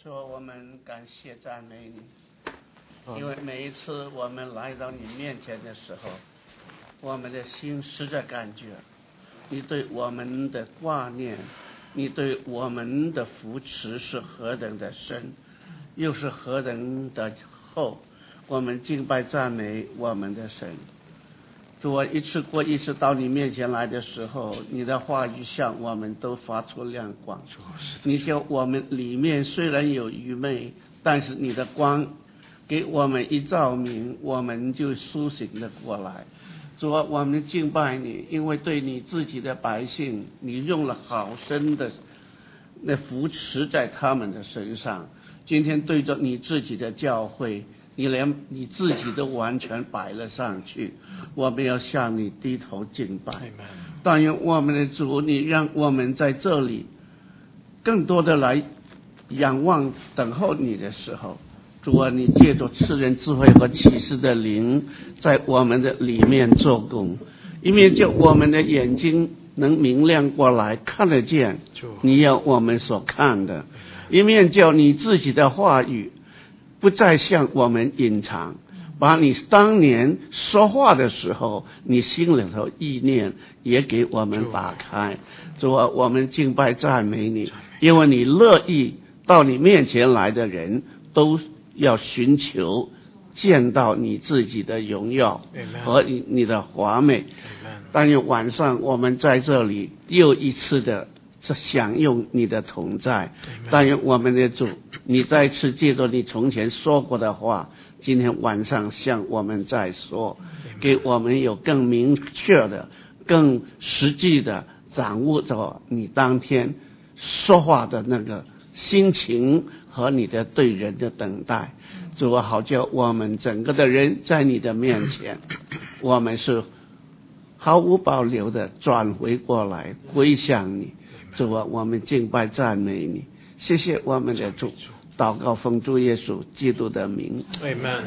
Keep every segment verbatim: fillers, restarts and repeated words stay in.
主，我们感谢赞美你，因为每一次我们来到你面前的时候，我们的心实在感觉你对我们的挂念，你对我们的扶持是何等的深，又是何等的厚。我们敬拜赞美我们的神。主，我一次过一次到你面前来的时候，你的话语向我们都发出亮光。你叫我们里面虽然有愚昧，但是你的光给我们一照明，我们就苏醒了过来。主，我们敬拜你，因为对你自己的百姓，你用了好深的那扶持在他们的身上。今天对着你自己的教会，你连你自己都完全摆了上去，我们要向你低头敬拜。但愿我们的主，你让我们在这里更多的来仰望等候你的时候，主啊，你借着赐人智慧和启示的灵在我们的里面做工，一面叫我们的眼睛能明亮过来，看得见你要我们所看的，一面叫你自己的话语不再向我们隐藏，把你当年说话的时候你心里头意念也给我们打开。主啊，我们敬拜赞美你，因为你乐意到你面前来的人都要寻求见到你自己的荣耀和你的华美。但愿晚上我们在这里又一次的享用你的同在。但愿我们的主，你再次借着你从前说过的话，今天晚上向我们再说，给我们有更明确的更实际的掌握着你当天说话的那个心情和你的对人的等待。主啊，好叫我们整个的人在你的面前，我们是毫无保留的转回过来归向你。主啊，我们敬拜赞美你，谢谢我们的主，祷告奉主耶稣基督的名。 Amen。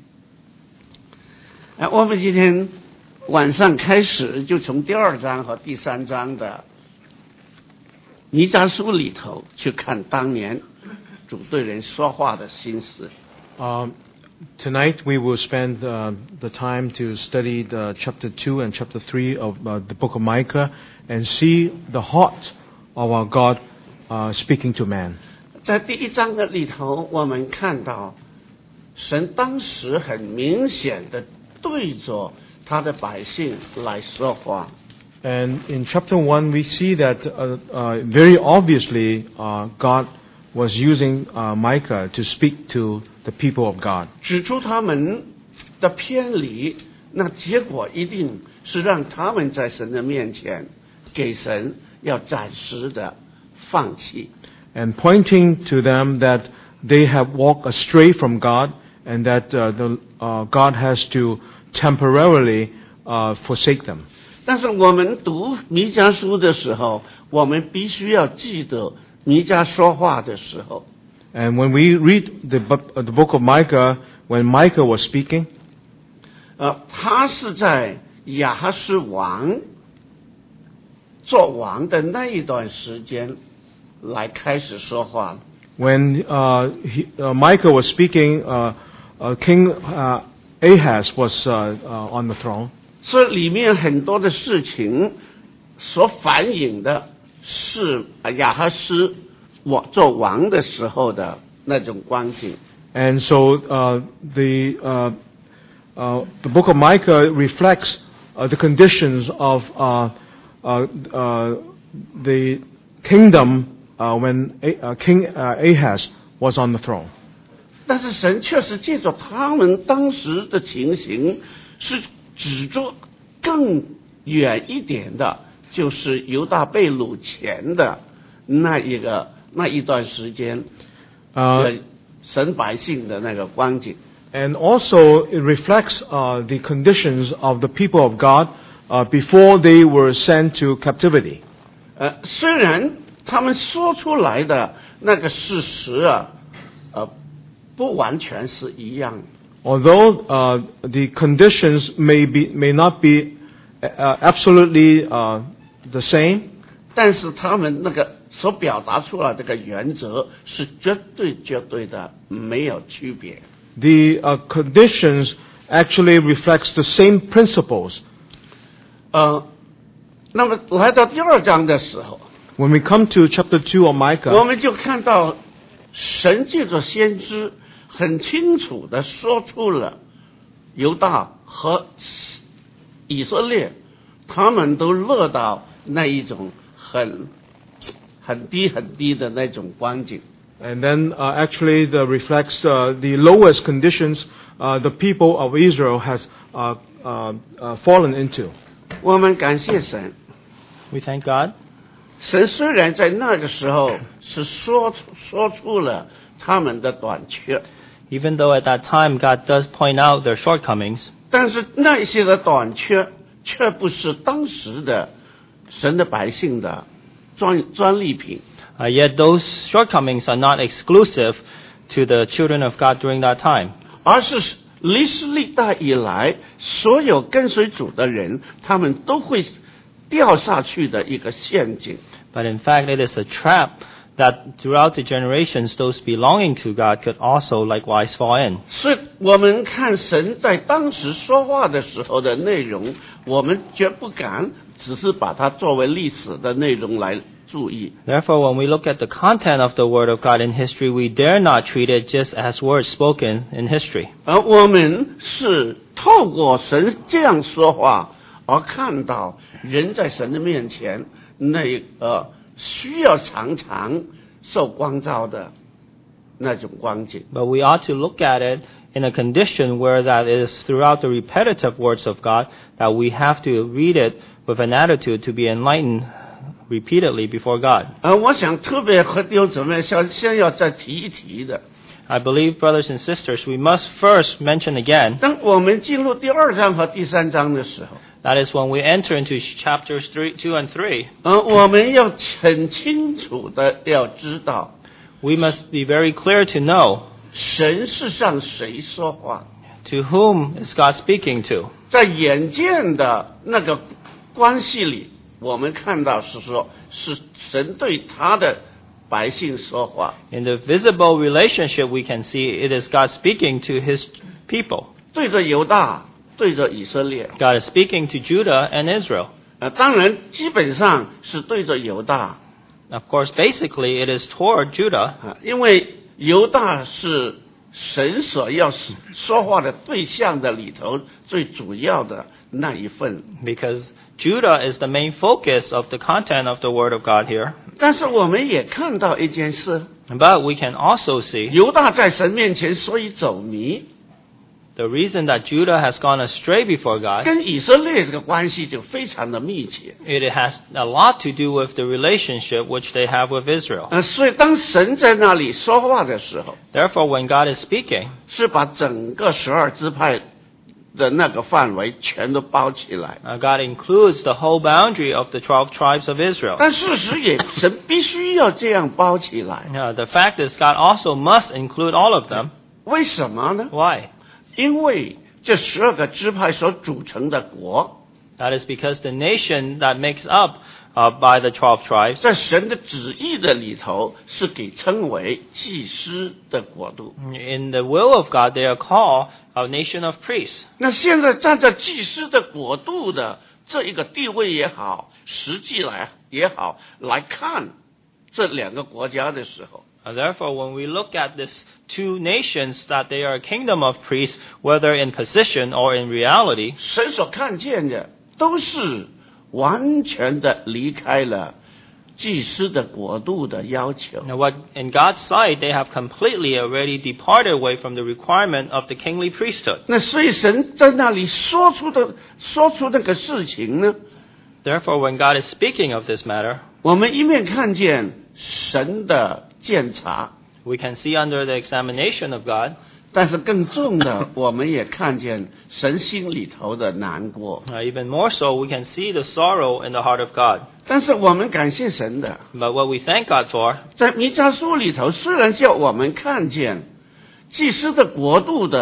啊，我们今天晚上开始就从第二章和第三章的弥迦书里头去看当年主对人说话的心思。 Um, tonight we will spend uh, the time to study the chapter two and chapter three of uh, the book of Micah and see the heart of our God uh, speaking to man. 在第一章的里头，我们看到神当时很明显的对着他的百姓来说话。 And in chapter one we see that uh, uh, very obviously uh, God was using uh, Micah to speak to the people of God. 指出他们的偏离，那结果一定是让他们在神的面前给神要暂时的放弃。 And pointing to them that they have walked astray from God and that uh, the, uh, God has to temporarily uh, forsake them. 但是我们读弥迦书的时候，我们必须要记得弥迦说话的时候。 And when we read the, uh, the book of Micah, when Micah was speaking, 呃，他是在亚哈斯王做王的那一段时间来开始说话。 When uh, he, uh, Micah was speaking, uh, uh, King uh, Ahaz was uh, uh, on the throne. 所以里面很多的事情所反映的是亚哈斯我做王的时候的那种光景。 And so uh, the uh, uh, the book of Micah reflects uh, the conditions of uh, uh, uh, the kingdom uh, when uh, King uh, Ahaz was on the throne. 但是神确实借着他们当时的情形，是指着更远一点的，就是犹大被掳前的那一个那一段时间，呃，神百姓的那个光景。 And also it reflects uh, the conditions of the people of God uh, before they were sent to captivity. 呃，虽然他们说出来的那个事实啊，呃，不完全是一样。 Although uh, the conditions may be may not be uh, absolutely uh, the same, 但是他们那个所表达出来这个原则是绝对绝对的没有区别。 The uh, conditions actually reflects the same principles. 呃，那么来到第二章的时候， When we come to chapter two of 我 Micah, 们就看到神借着先知很清楚地说出了犹大和以色列，他们都落到那一种很很低很低的那种光景。 and then uh, actually the reflects uh, the lowest conditions uh, the people of Israel has uh, uh, uh, fallen into. 我们感谢神， We thank God. 神虽然在那个时候是说出说出了他们的短缺， Even though at that time God does point out their shortcomings, 但是那些的短缺却不是当时的神的百姓的专专利品。 uh, yet those shortcomings are not exclusive to the children of God during that time. 而是历史历代以来，所有跟随主的人，他们都会掉下去的一个陷阱。 But in fact, it is a trap that throughout the generations, those belonging to God could also likewise fall in. 所以我们看神在当时说话的时候的内容，我们绝不敢只是把它作为历史的内容来注意。 Therefore, when we look at the content of the Word of God in history, we dare not treat it just as words spoken in history. 而我们是透过神这样说话，而看到人在神的面前那个需要常常受光照的那种光景。 But we ought to look at it in a condition where that is throughout the repetitive words of God, that we have to read it with an attitude to be enlightened repeatedly before God. 而我想特别和弟兄姊妹先先要再提一提的， I believe, brothers and sisters, we must first mention again, 当我们进入第二章和第三章的时候， that is when we enter into chapters three, two and three, 呃，我们要很清楚的要知道， we must be very clear to know 神是向谁说话。 to whom is God speaking to. 在眼见的那个关系里，我们看到是说，是神对他的百姓说话。 In the visible relationship, we can see it is God speaking to His people. 对着犹大，对着以色列， God is speaking to Judah and Israel. 呃，当然基本上是对着犹大， Of course, basically, it is toward Judah, 啊，因为犹大是神所要说话的对象的里头最主要的那一份。 because Judah is the main focus of the content of the Word of God here. 但是我们也看到一件事， But we can also see 犹大在神面前所以走迷， the reason that Judah has gone astray before God. 跟以色列这个关系就非常的密切。 It has a lot to do with the relationship which they have with Israel. 呃，所以当神在那里说话的时候， Therefore, when God is speaking, 是把整个十二支派的那个范围全都包起来。 uh, God includes the whole boundary of the twelve tribes of Israel. 但事实也，神必须要这样包起来。 Now, the fact is, God also must include all of them. 为什么呢？ Why? 因为这十二个支派所组成的国， That is because the nation that makes up uh, by the twelve tribes, 在神的旨意的里头，是给称为祭司的国度。 in the will of God, they are called a nation of priests. 那现在站在祭司的国度的这一个地位也好，实际来也好来看这两个国家的时候， Uh, therefore, when we look at these two nations, that they are a kingdom of priests, whether in position or in reality, 神所看见的都是完全的离开了祭司的国度的要求。 now what in God's sight, they have completely already departed away from the requirement of the kingly priesthood. 那所以神在那里说出的说出那个事情呢， Therefore, when God is speaking of this matter, 我们一面看见神的鉴察， we can see under the examination of God, 但是更重的，我们也看见神心里头的难过。 uh, even more so, we can see the sorrow in the heart of God. 但是我们感谢神的， But what we thank God for, 在弥迦书里头，虽然叫我们看见祭司的国度的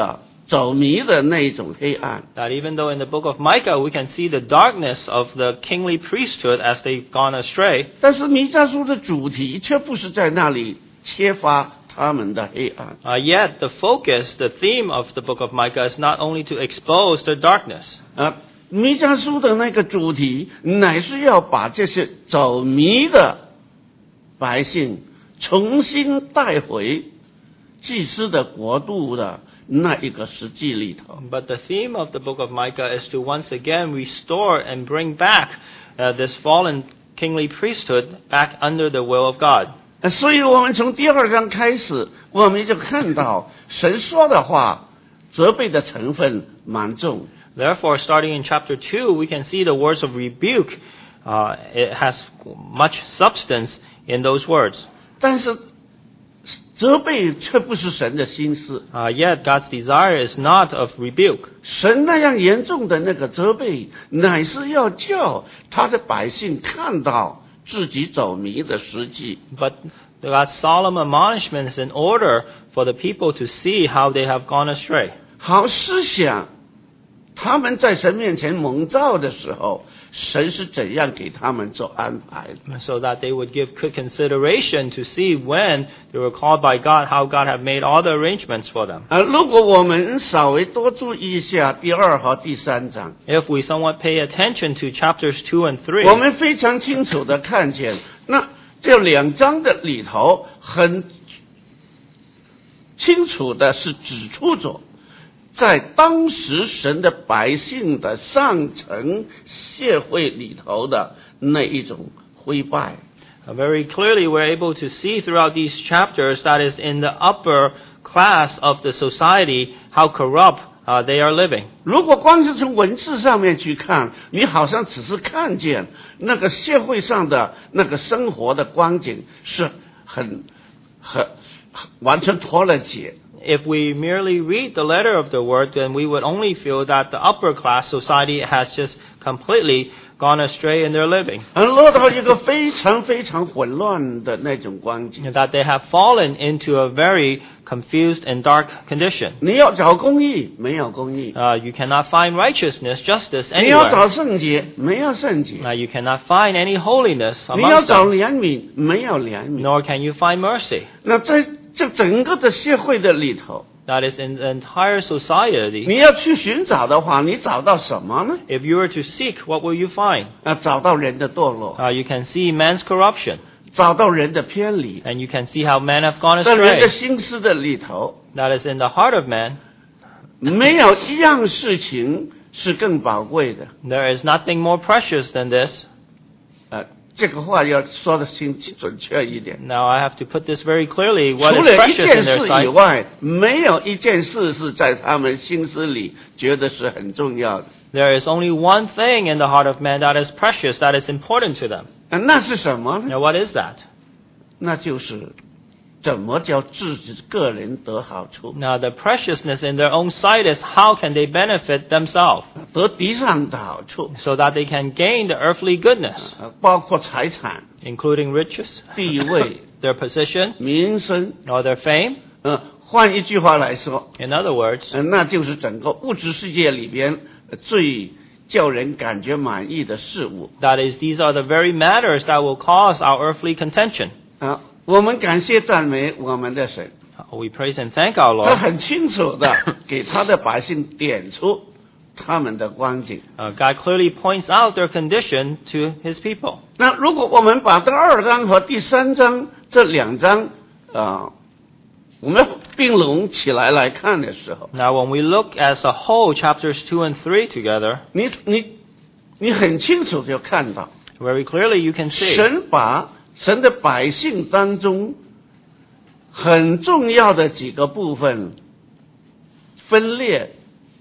走迷的那一种黑暗。 That even though in the book of Micah we can see the darkness of the kingly priesthood as they've gone astray, 但是弥迦书的主题却不是在那里揭发他们的黑暗。 uh, yet the focus, the theme of the book of Micah is not only to expose their darkness. 啊，弥迦书的那个主题乃是要把这些走迷的百姓重新带回祭司的国度的那一个实际里头。 But the theme of the book of Micah is to once again restore and bring back uh, this fallen kingly priesthood back under the will of God. 所以我们从第二章开始，我们就看到神说的话责备的成分蛮重。 Therefore, starting in chapter two, we can see the words of rebuke. Uh, it has much substance in those words. 但是责备却不是神的心思。 Uh, yet, God's desire is not of rebuke. 神那样严重的那个责备，乃是要叫他的百姓看到自己走迷的实际。 But God's solemn admonishment is in order for the people to see how they have gone astray. 好思想他们在神面前蒙召的时候，神是怎样给他们做安排的。 So that they would give good consideration to see when they were called by God, how God had made all the arrangements for them. 啊，如果我们稍微多注意一下第二和第三章， If we somewhat pay attention to chapters two and three, 我们非常清楚的看见，那这两章的里头很清楚的是指出着，在当时神的百姓的上层社会里头的那一种灰败。 Uh, very clearly we're able to see throughout these chapters that is in the upper class of the society how corrupt uh, they are living. 如果光是从文字上面去看，你好像只是看见那个社会上的那个生活的光景是很很很完全脱了节。 If we merely read the letter of the word, then we would only feel that the upper class society has just completely gone astray in their living. 而落到一个非常非常混乱的那种光景。 That they have fallen into a very confused and dark condition. 你要找公义，没有公义； Uh, you cannot find righteousness, justice 你要 anywhere. 找圣洁，没有圣洁； Uh, you cannot find any holiness 你要 amongst 找 them, 怜悯，没有怜悯。 nor can you find mercy. 那在这整个的社会的里头， That is in the entire society. 你要去寻找的话，你找到什么呢？ If you were to seek, what will you find? 啊，找到人的堕落， Uh, you can see man's corruption, 找到人的偏离， and you can see how men have gone 在人的 astray. 心思的里头， That is in the heart of man. 没有一样事情是更宝贵的。 There is nothing more precious than this. 呃，这个话要说的清准确一点。 Now I have to put this very clearly. 除 What is 了一 precious 件 in their 事以 sight? 外，没有一件事是在他们心思里觉得是很重要的。 There is only one thing in the heart of man that is precious, that is important to them. 啊，那是什么呢？ Now what is that? 那就是怎么叫自己个人得好处， Now the preciousness in their own sight is how can they benefit themselves 得地上的好处， so that they can gain the earthly goodness, 呃包括财产、 including riches, 地位、 their position, 民生。 or their fame. 呃，换一句话来说， In other words, 呃，那就是整个物质世界里边呃最叫人感觉满意的事物。 that is, these are the very matters that will cause our earthly contention. 啊，我们感谢赞美我们的神， We praise and thank our 他 Lord. 很清楚的给他的百姓点出他们的光景。 Uh, God clearly points out their condition to His people. 那如果我们把第二章和第三章这两章啊，我们并拢起来来看的时候， Now, when we look as a whole, chapters two and three together, 你你你很清楚就看到， very clearly you can see 神把神的百姓当中很重要的几个部分分裂，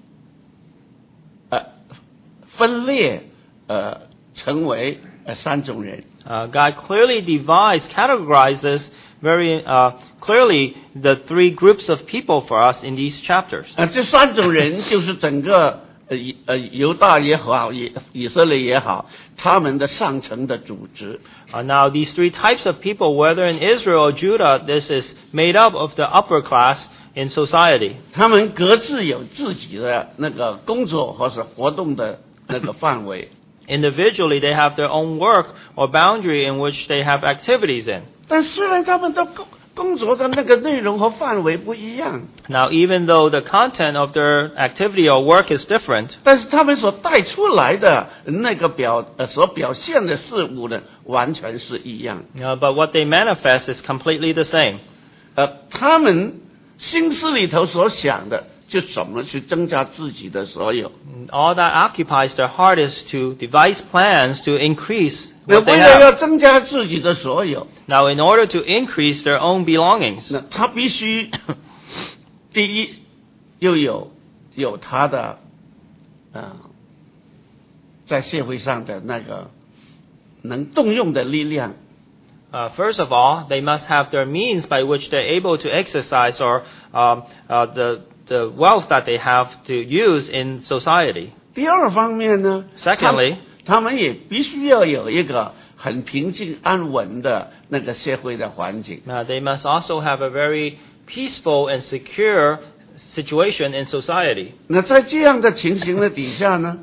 呃，分裂呃成为呃三种人。 uh, God clearly divides, categorizes very uh, clearly the three groups of people for us in these chapters. 啊，这三种人就是整个呃以呃犹大也好，以以色列也好，他们的上层的组织。 Uh, now, these three types of people, whether in Israel or Judah, this is made up of the upper class in society. 他们各自有自己的那个工作或是活动的那个范围。 Individually, they have their own work or boundary in which they have activities in. 但虽然他们的工工作的那个内容和范围不一样， Now, even though the content of their activity or work is different, 但是他们所带出来的那个表呃所表现的事物呢，完全是一样。 uh, but what they manifest is completely the same. 呃，他们心思里头所想的，就怎么去增加自己的所有。 All that occupies their heart is to devise plans to increase 那 what they 为了要 have. 增加自己的所有， Now, in order to increase their own belongings, 那他必须第一又有有他的呃在社会上的那个能动用的力量。 Uh, first of all, they must have their means by which they're able to exercise or um, uh, the the wealth that they have to use in society. 第二方面呢 Secondly, 他们也必须要有一个很平静安稳的那个社会的环境。 uh, they must also have a very peaceful and secure situation in society. 那在这样的情形的底下呢，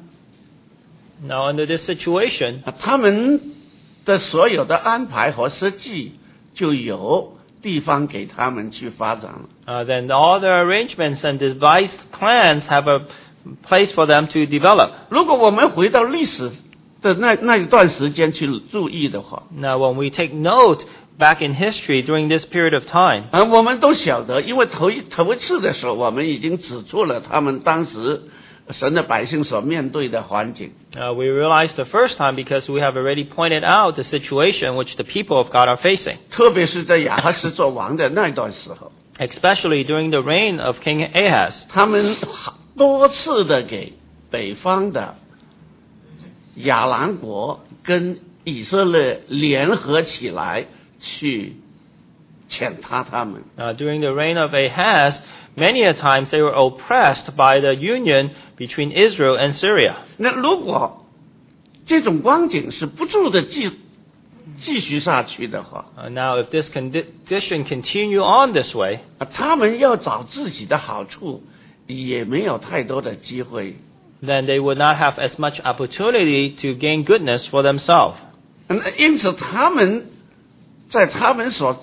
Now, under this situation, 他们的所有的安排和设计就由地方给他们去发展了。 uh, then all their arrangements and devised plans have a place for them to develop. 如果我们回到历史的那那一段时间去注意的话， Now, when we take note back in history during this period of time, 啊，我们都晓得，因为头一头一次的时候，我们已经指出了他们当时神的百姓所面对的环境。 uh, we realized the first time because we have already pointed out the situation which the people of God are facing, 特别是在亚哈斯做王的那段时候， especially during the reign of King Ahaz. 他们多次的给北方的亚兰国跟以色列联合起来去践踏他们。 Uh, during the reign of Ahaz, many a times they were oppressed by the union between Israel and Syria. 那如果这种光景是不住的继继续下去的话， Uh, now, if this condition continue on this way, 啊，他们要找自己的好处，也没有太多的机会。 then they would not have as much opportunity to gain goodness for themselves. 嗯，因此他们在他们所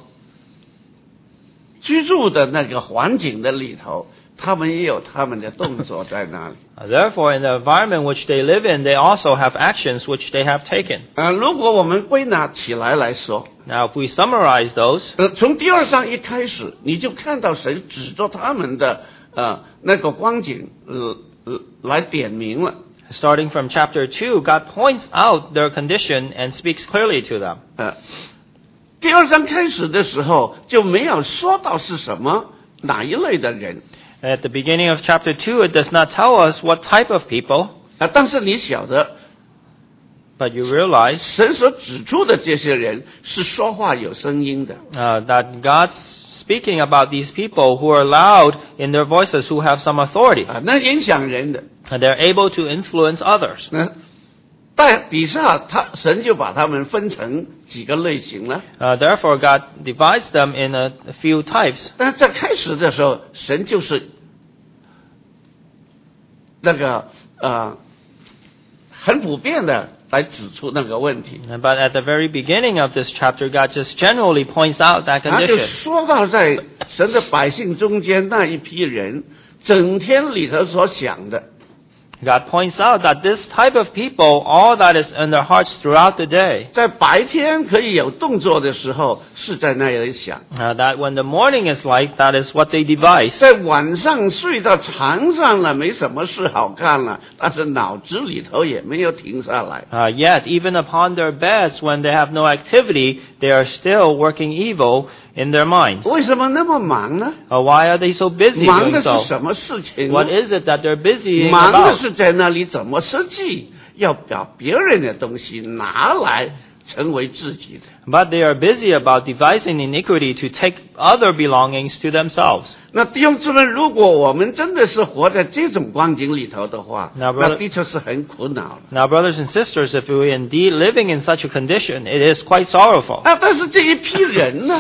居住的那个环境的里头，他们也有他们的动作在那里。 Uh, therefore, in the environment which they live in, they also have actions which they have taken. 呃，如果我们归纳起来来说， Now, if we summarize those, 呃，从第二章一开始，你就看到神指着他们的呃那个光景，呃呃来点明了。 starting from chapter two, God points out their condition and speaks clearly to them. 呃，第二章开始的时候就没有说到是什么哪一类的人。 At the beginning of chapter two, it does not tell us what type of people, 啊，但是你晓得， but you realize 神所指出的这些人是说话有声音的。 uh, that God's speaking about these people who are loud in their voices, who have some authority, 啊，能影响人的。 and they're able to influence others. 那在底下，他神就把他们分成几个类型了。 Uh, therefore, God divides them in a, a few types. 但是在开始的时候，神就是那个呃很普遍的来指出那个问题。 But at the very beginning of this chapter, God just generally points out that 他就 condition. 说到在神的百姓中间那一批人，整天里头所想的。 God points out that this type of people, all that is in their hearts throughout the day, 在白天可以有动作的时候，是在那里想； uh, that when the morning is light, that is what they devise. 在晚上睡到床上了，没什么事好干了，但是脑子里头也没有停下来。 Uh, yet, even upon their beds, when they have no activity, they are still working evil in their minds. 为什么那么忙呢？ Uh, why are they so busy 忙 doing 的是 so? 什么事情呢？ What is it that they're busy 忙的 about? 是在那里怎么设计，要把别人的东西拿来成为自己的。 But they are busy about devising iniquity to take other belongings to themselves. 那弟兄姊妹，如果我们真的是活在这种光景里头的话， 那 brother- 那的确是很苦恼了。 Now, brothers and sisters, if we're indeed living in such a condition, it is quite sorrowful. 啊，但是这一批人呢，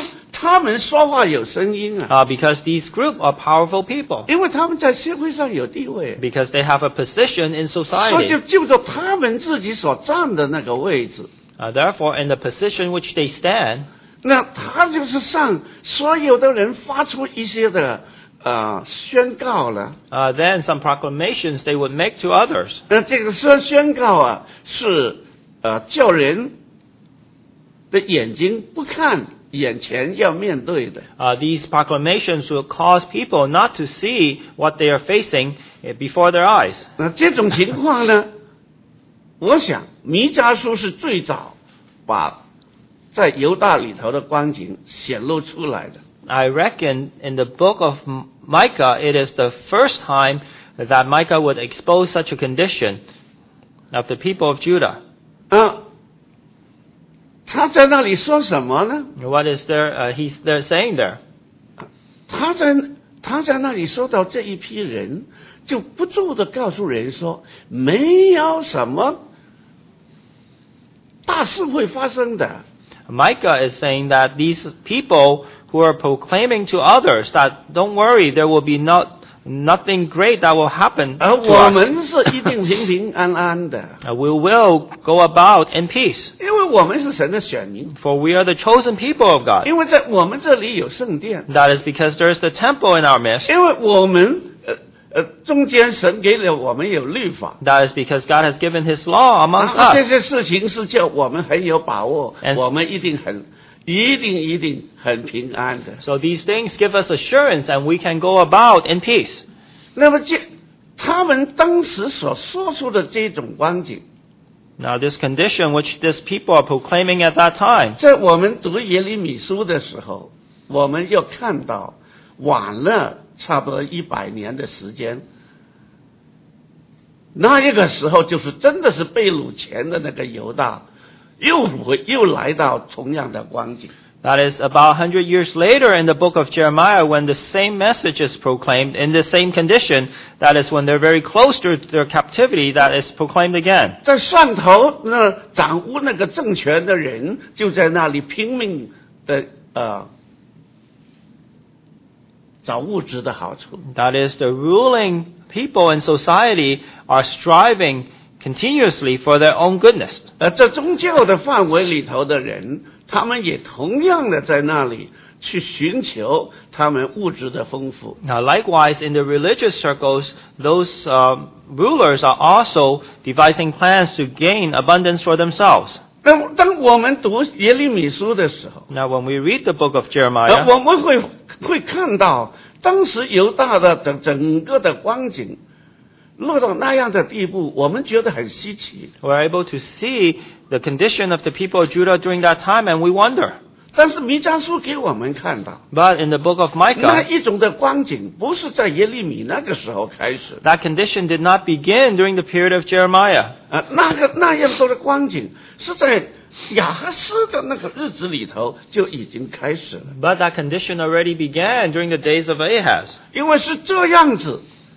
他们说话有声音啊， Uh, because these group are powerful people. 因为他们在社会上有地位， Because they have a position in 所以 society. 就就着他们自己所站的那个位置， Uh, therefore, in the position which they stand, 那他就是向所有的人发出一些的呃宣告了。 uh, then some proclamations they would make to others. 那这个宣宣告啊，是呃叫人的眼睛不看眼前要面对的。 Uh, these proclamations will cause people not to see what they are facing eh, before their eyes. 那这种情况呢，我想弥迦书是最早把在犹大里头的光景显露出来的。 I reckon in the book of M- Micah, it is the first time that Micah would expose such a condition of the people of Judah. 啊，他在那里说什么呢？ What is there? Uh, he's they're saying there. 他在他在那里说到这一批人，就不住的告诉人说，没有什么大事会发生的。 Micah is saying that these people who are proclaiming to others that don't worry, there will be not nothing great that will happen 而 to 我 us. 们是一定平平安安的， Uh, we will go about in peace, 因为我们是神的选民， for we are the chosen people of God. 因为在我们这里有圣殿， That is because there is the temple in our midst. 因为我们呃呃中间神给了我们有律法。 That is because God has given His law amongst 啊，这 us. 些事情是叫我们很有把握， And- 我们一定很、一定、一定很平安的。 So these things give us assurance and we can go about in peace. 那么这他们当时所说出的这种光景， Now this condition which these people are proclaiming at that time, 在我们读耶利米书的时候，我们又看到晚了差不多一百年的时间，那一个时候就是真的是被掳前的那个犹大，又回又来到同样的光景。 that is about one hundred years later in the book of Jeremiah, when the same message is proclaimed in the same condition, that is when they're very close to their captivity, that is proclaimed again. 在上头那掌握那个政权的人，就在那里拼命的呃找物质的好处。 That is, the ruling people in society are striving continuously for their own goodness. 而在宗教的范围里头的人，他们也同样的在那里去寻求他们物质的丰富。 Now, likewise, in the religious circles, those uh, rulers are also devising plans to gain abundance for themselves. 那么当我们读耶利米书的时候， Now, when we read the book of 呃， Jeremiah, 我们会会看到当时犹大的整整个的光景落到那样的地步，我们觉得很稀奇。 we're able to see the condition of the people of Judah during that time, and we wonder. 但是弥迦书给我们看到， But in the book of 那 Micah, 一种的光景不是在耶利米那个时候开始， that condition did not begin during the period of Jeremiah. 啊，那个那样多的光景是在亚哈斯的那个日子里头就已经开始了， But that condition already began during the days of Ahaz. 因为是这样子，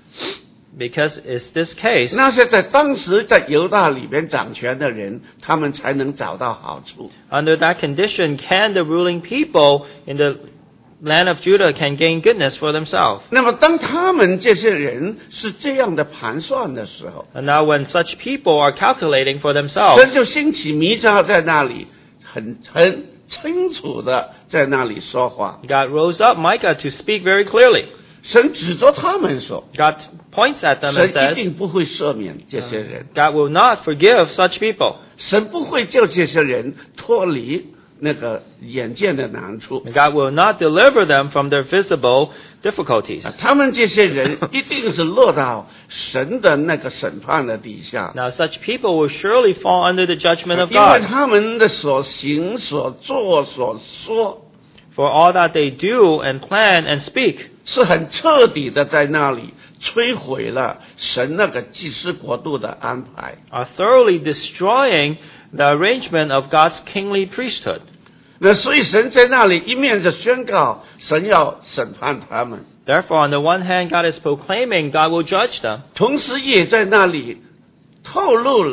Because it's this case, 那些在当时在犹大里边掌权的人，他们才能找到好处。 under that condition, can the ruling people in the land of Judah can gain goodness for themselves. 那么当他们这些人是这样的盘算的时候， And now when such people are calculating for themselves, 神就兴起弥迦在那里很很清楚的在那里说话。 God rose up Micah to speak very clearly. 神指着他们说， God points at them 神 and 一 says, 定不会赦免这些人， God will not forgive such people. 神不会叫这些人脱离那个眼见的难处。 God will not deliver them from their visible difficulties. 他们这些人一定是落到神的那个审判的底下， Now such people will surely fall under the judgment of 因为 God 他们的所行、所做、所说 for all that they do and plan and speak. 是很彻底的在那里摧毁了神那个祭司国度的安排。 Are thoroughly destroying the arrangement of God's kingly priesthood. 那所以神在那里一面的宣告神要审判他们， Therefore, on the one hand, God is proclaiming God will judge them. 同时也在那里透露了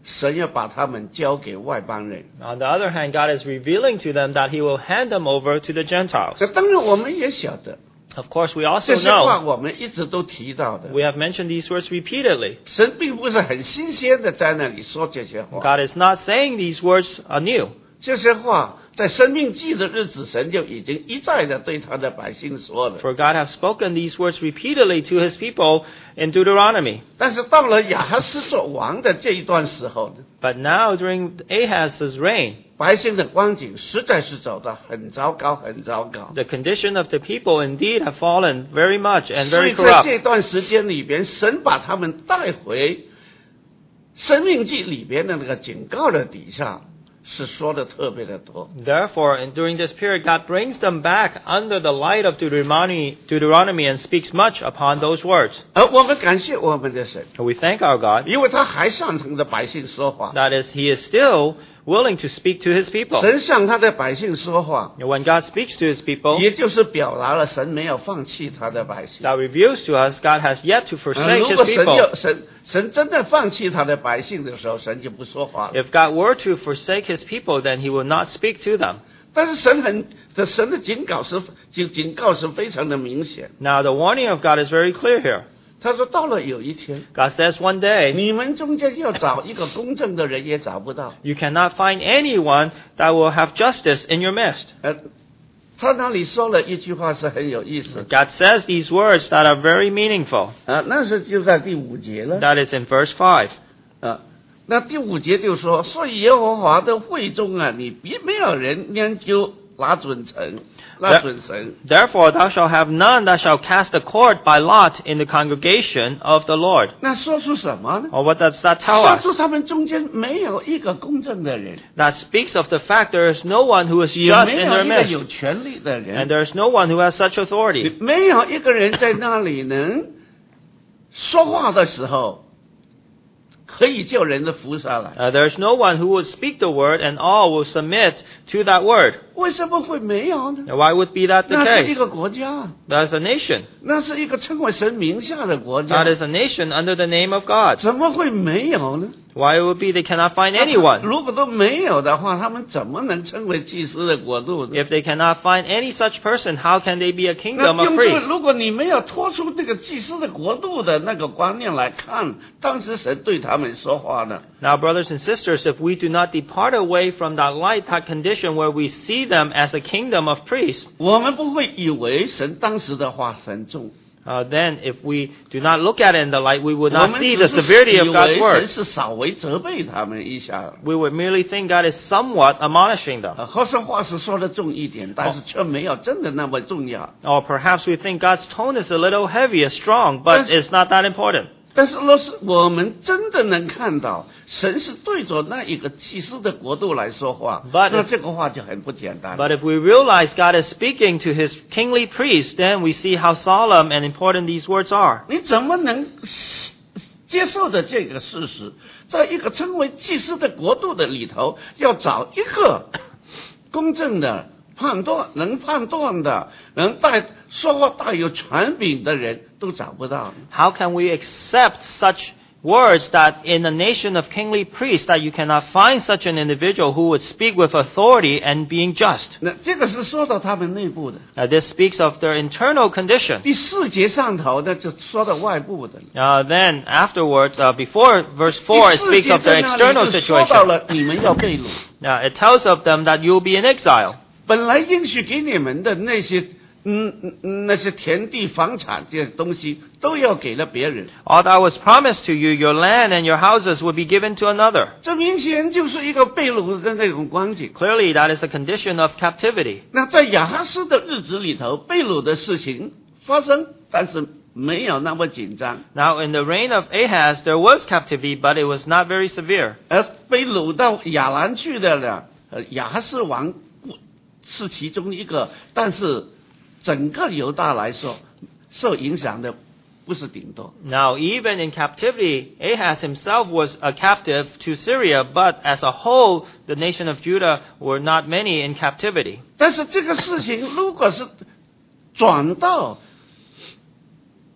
神要把他们交给外邦人。 On the other hand, God is revealing to them that He will hand them over to the Gentiles. 这当然我们也晓得， Of course, we also 这些话 know, 我们一直都提到的。 we have mentioned these words repeatedly. 神并不是很新鲜的在那里说这些话， God is not saying these words anew. 这些话在生命记的日子，神就已经一再的对他的百姓说了。 For God has spoken these words repeatedly to His people in Deuteronomy. 但是到了亚哈斯做王的这一段时候呢， But now, during Ahaz's reign, 百姓的光景实在是走得很糟糕，很糟糕。 the condition of the people indeed have fallen very much and 所 very 以在 corrupt. 这段时间里边，神把他们带回生命记里边的那个警告的底下，是说的特别的多。 Therefore, and during this period, God brings them back under the light of Deuteronomy, Deuteronomy and speaks much upon those words. 而我们感谢我们的神， And we thank our God. 因为他还向他的百姓说话。 That is, He is still willing to speak to His people. 神向他的百姓说话， And when God speaks to His people, 也就是表达了神没有放弃他的百姓。 that reveals to us God has yet to 呃 forsake 如 His 果神 people. 要神神真的放弃他的百姓的时候，神就不说话了。 If God were to forsake His people, then He will not speak to them. 但是神很的神的警告是警警告是非常的明显。 Now, the warning of God is very clear here. 他说到了有一天， God says one day, 你们中间要找一个公正的人也找不到。 you cannot find anyone that will have justice in your midst. 呃，他那里说了一句话是很有意思 God says these words that are very meaningful. 啊，那是就在第五节了 That is in verse five. 啊。那第五节就说，所以耶和华的会中啊，你别没有人研究拿准绳，拿准绳。 Therefore, thou shalt have none that shall cast a cord by lot in the congregation of the Lord. 那说出什么呢？ Or what does that tell 说 us? 出他们中间没有一个公正的人， That speaks of the fact there is no one who is 也 just 没 in 有 their 一个 midst. 有权利的 And 人， there is no one who has such authority. 没有一个人在那里能说话的时候可以叫人的服下来。 Uh, there is no one who would speak the word and all will submit to that word. 为什么会没有呢？ Now, why would be that the 那是一 case? 个国家， That's a nation. 那是一个称为神名下的国家 That，is a nation under the name of God. 怎么会没有呢？ Why it would be they cannot find anyone? 如果都没有的话，他们怎么能称为祭司的国度呢？ If they cannot find any such person, how can they be a 那 kingdom of 用这个， priests? 如果你没有脱出这个祭司的国度的那个观念来看，当时神对他们说话呢？ Now, brothers and sisters, if we do not depart away from that light, that condition where we see them as a kingdom of priests, 我们不会以为神当时的话很重， uh, then if we do not look at it in the light, we would 我 not 们 see 只 the 是 severity 以 of God's 为神 word. 是稍微责备他们一下， We would merely think God is somewhat admonishing them. 呃或是话是说的重一点，但是却没有真的那么重要。 Or perhaps we think God's tone is a little heavy, or strong, but Yes. it's not that important. 但是若是我们真的能看到神是对着那一个祭司的国度来说话， But 那 if- 这个话就很不简单。 But if we realize God is speaking to His kingly priests, then we see how solemn and important these words are. 你怎么能接受的这个事实，在一个称为祭司的国度的里头，要找一个公正的判断、能判断的、能带说话带有权柄的人都找不到。 How can we accept such words that in a nation of kingly priests that you cannot find such an individual who would speak with authority and being just? 那这个是说到他们内部的。 Now, this speaks of their internal condition. 第四节上头呢，就说到外部的。 Uh, then afterwards, uh, before verse four, 第 it 四 speaks 节 of 在 their 那 external 里就说到 situation. 了你们要被掳。 Now, it tells of them that you will be in exile. 本来应许给你们的那些，嗯嗯，那些田地、房产这些东西，都要给了别人。 All that was promised to you, your land and your houses, would be given to another. 这明显就是一个被掳的那种光景。 Clearly, that is a condition of captivity. 那在亚哈斯的日子里头，被掳的事情发生，但是没有那么紧张。 Now, in the reign of Ahaz, there was captivity, but it was not very severe. 而被掳到亚兰去的呢，呃，亚哈斯王是其中一个，但是整个犹大来说，受影响的不是顶多。 Now, even in captivity, Ahaz himself was a captive to Syria, but as a whole, the nation of Judah were not many in captivity. 但是这个事情如果是转到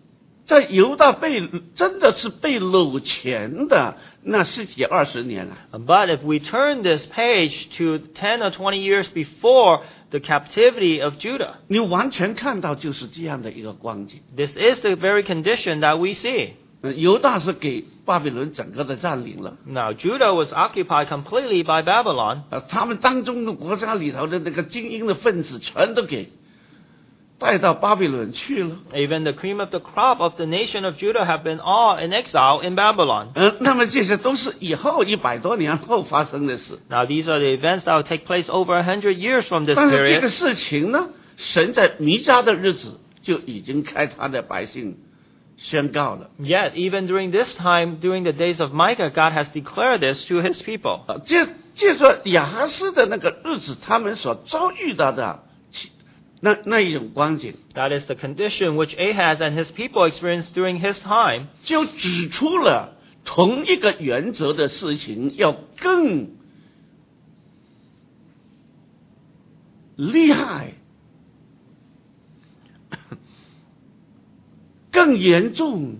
在犹大被真的是被掳前的那十几二十年了。 But if we turn this page to ten or twenty years before the captivity of Judah, 你完全看到就是这样的一个光景。 this is the very condition that we see. 犹大是给巴比伦整个的占领了， Now, Judah was occupied completely by Babylon. 呃，他们当中的国家里头的那个精英的分子全都给带到巴比伦去了。 Even the cream of the crop of the nation of Judah have been all in exile in Babylon. 呃，那么这些都是以后一百多年后发生的事。 Now, these are the events that will take place over a hundred years from this 但是这个 period. 事情呢，神在弥迦的日子就已经开他的百姓宣告了。 Yet, even during this time, during the days of Micah, God has declared this to his people. 呃，借借着亚哈斯的那个日子，他们所遭遇到的其那那一种光景， That is the condition which Ahaz and his people experienced during his time. 就指出了同一个原则的事情要更厉害、更严重、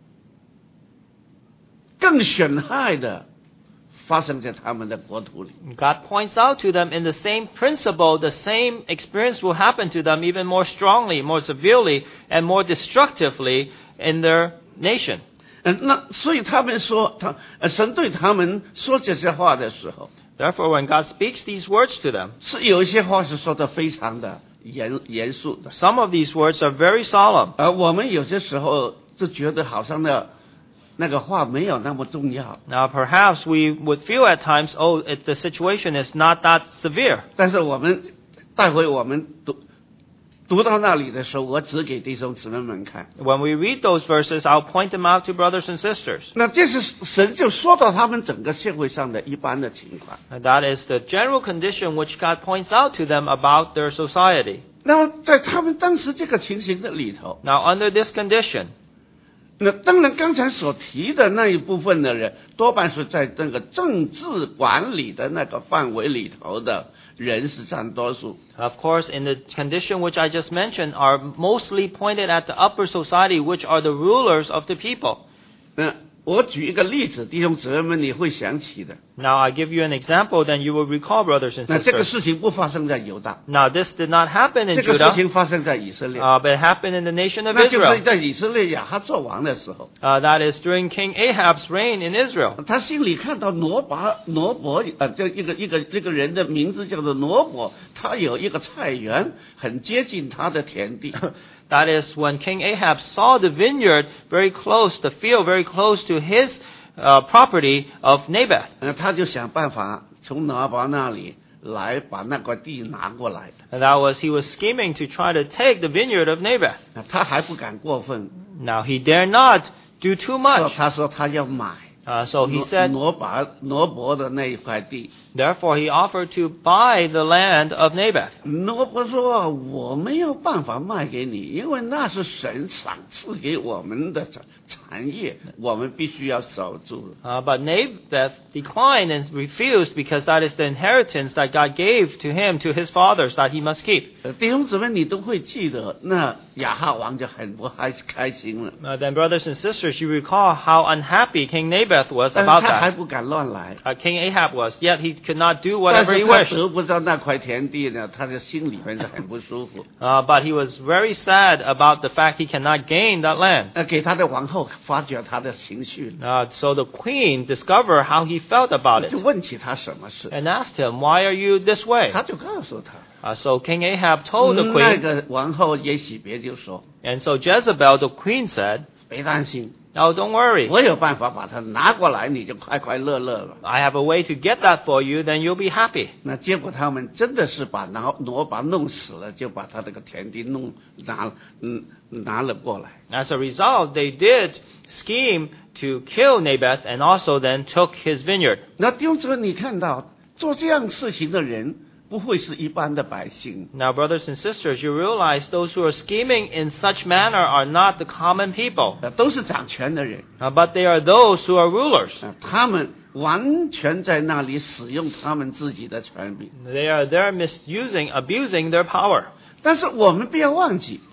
更损害的发生在他们的国土里。 God points out to them in the same principle, the same experience will happen to them even more strongly, more severely, and more destructively in their nation. 嗯，那所以他们说，他呃，神对他们说这些话的时候， Therefore, when God speaks these words to them, 是有一些话是说的非常的严严肃的， some of these words are very solemn. 而我们有些时候就觉得好像那那个话没有那么重要， Now, perhaps we would feel at times, oh, it, the situation is not that severe. 但是我们待会我们读读到那里的时候，我只给弟兄姊妹们看。 When we read those verses, I'll point them out to brothers and sisters. 那这是神就说到他们整个社会上的一般的情况。 And that is the general condition which God points out to them about their society. 那么在他们当时这个情形的里头， Now, under this condition, 那当然刚才所提的那一部分的人，多半是在那个政治管理的那个范围里头的人是占多数。 of course, in the condition which I just mentioned, are mostly pointed at the upper society, which are the rulers of the people. 那我举一个例子，弟兄姊妹们你会想起的。 Now, I give you an example, then you will recall, brothers and 那这个 sisters. 事情不发生在犹大， Now, this did not happen in 这个事 Judah, 情发生在以色列， uh, but it happened in the nation of 那就是 Israel. 在以色列亚哈做王的时候， Uh, that is during King Ahab's reign in Israel. 他心里看到挪拔挪伯呃，这一个一个一个人的名字叫做挪伯，他有一个菜园，很接近他的田地。 That is when King Ahab saw the vineyard very close, the field very close to his uh, property of Naboth. 呃，他就想办法从挪伯那里来把那块地拿过来。 And that was, he was scheming to try to take the vineyard of Naboth. 他还不敢过分， Now, he dare not do too 说 much. 他说他要买 Uh, so he 挪 said, 挪拔挪伯的那一块地。 therefore he offered to buy the land of Naboth. 挪伯说：“我没有办法卖给你，因为那是神赏赐给我们的产产业，我们必须要守住。” Uh, but Naboth declined and refused because that is the inheritance that God gave to him, to his fathers, that he must keep. 呃弟兄姊妹，你都会记得，那亚哈王就很不开开心了， Uh, then, brothers and sisters, you recall how unhappy King Naboth was 但是 about 他还 that. 不敢乱来。 Uh, King Ahab was, yet he could not do 但 whatever 是 he 他 wished. 得不到那块田地呢，他的心里面是很不舒服。 Uh, but he was very sad about the fact he cannot gain that land. 呃，给他的王后发觉他的情绪， Uh, so the queen discovered how he felt about 就 it 问起他什么事， and asked him, why are you this way? 他就告诉他。 Uh, so King Ahab told the 那 queen, 个王后耶洗别就说 and so Jezebel, the queen, said, 别担心， oh, don't worry. 我有办法把它拿过来，你就快快乐乐了。 I have a way to get that for you, then you'll be happy. 那结果他们真的是把挪挪拔弄死了，就把他这个田地弄拿嗯拿了过来。 As a result, they did scheme to kill Naboth and also then took his vineyard. 那弟兄姊妹，你看到做这样事情的人，不会是一般的百姓， Now, brothers and sisters, you realize those who are scheming in such manner are not the common people, 呃，都是掌权的人， uh, but they are those who are rulers. 啊，他们完全在那里使用他们自己的权柄。 They are there misusing, abusing their power. 但是我们不要忘记，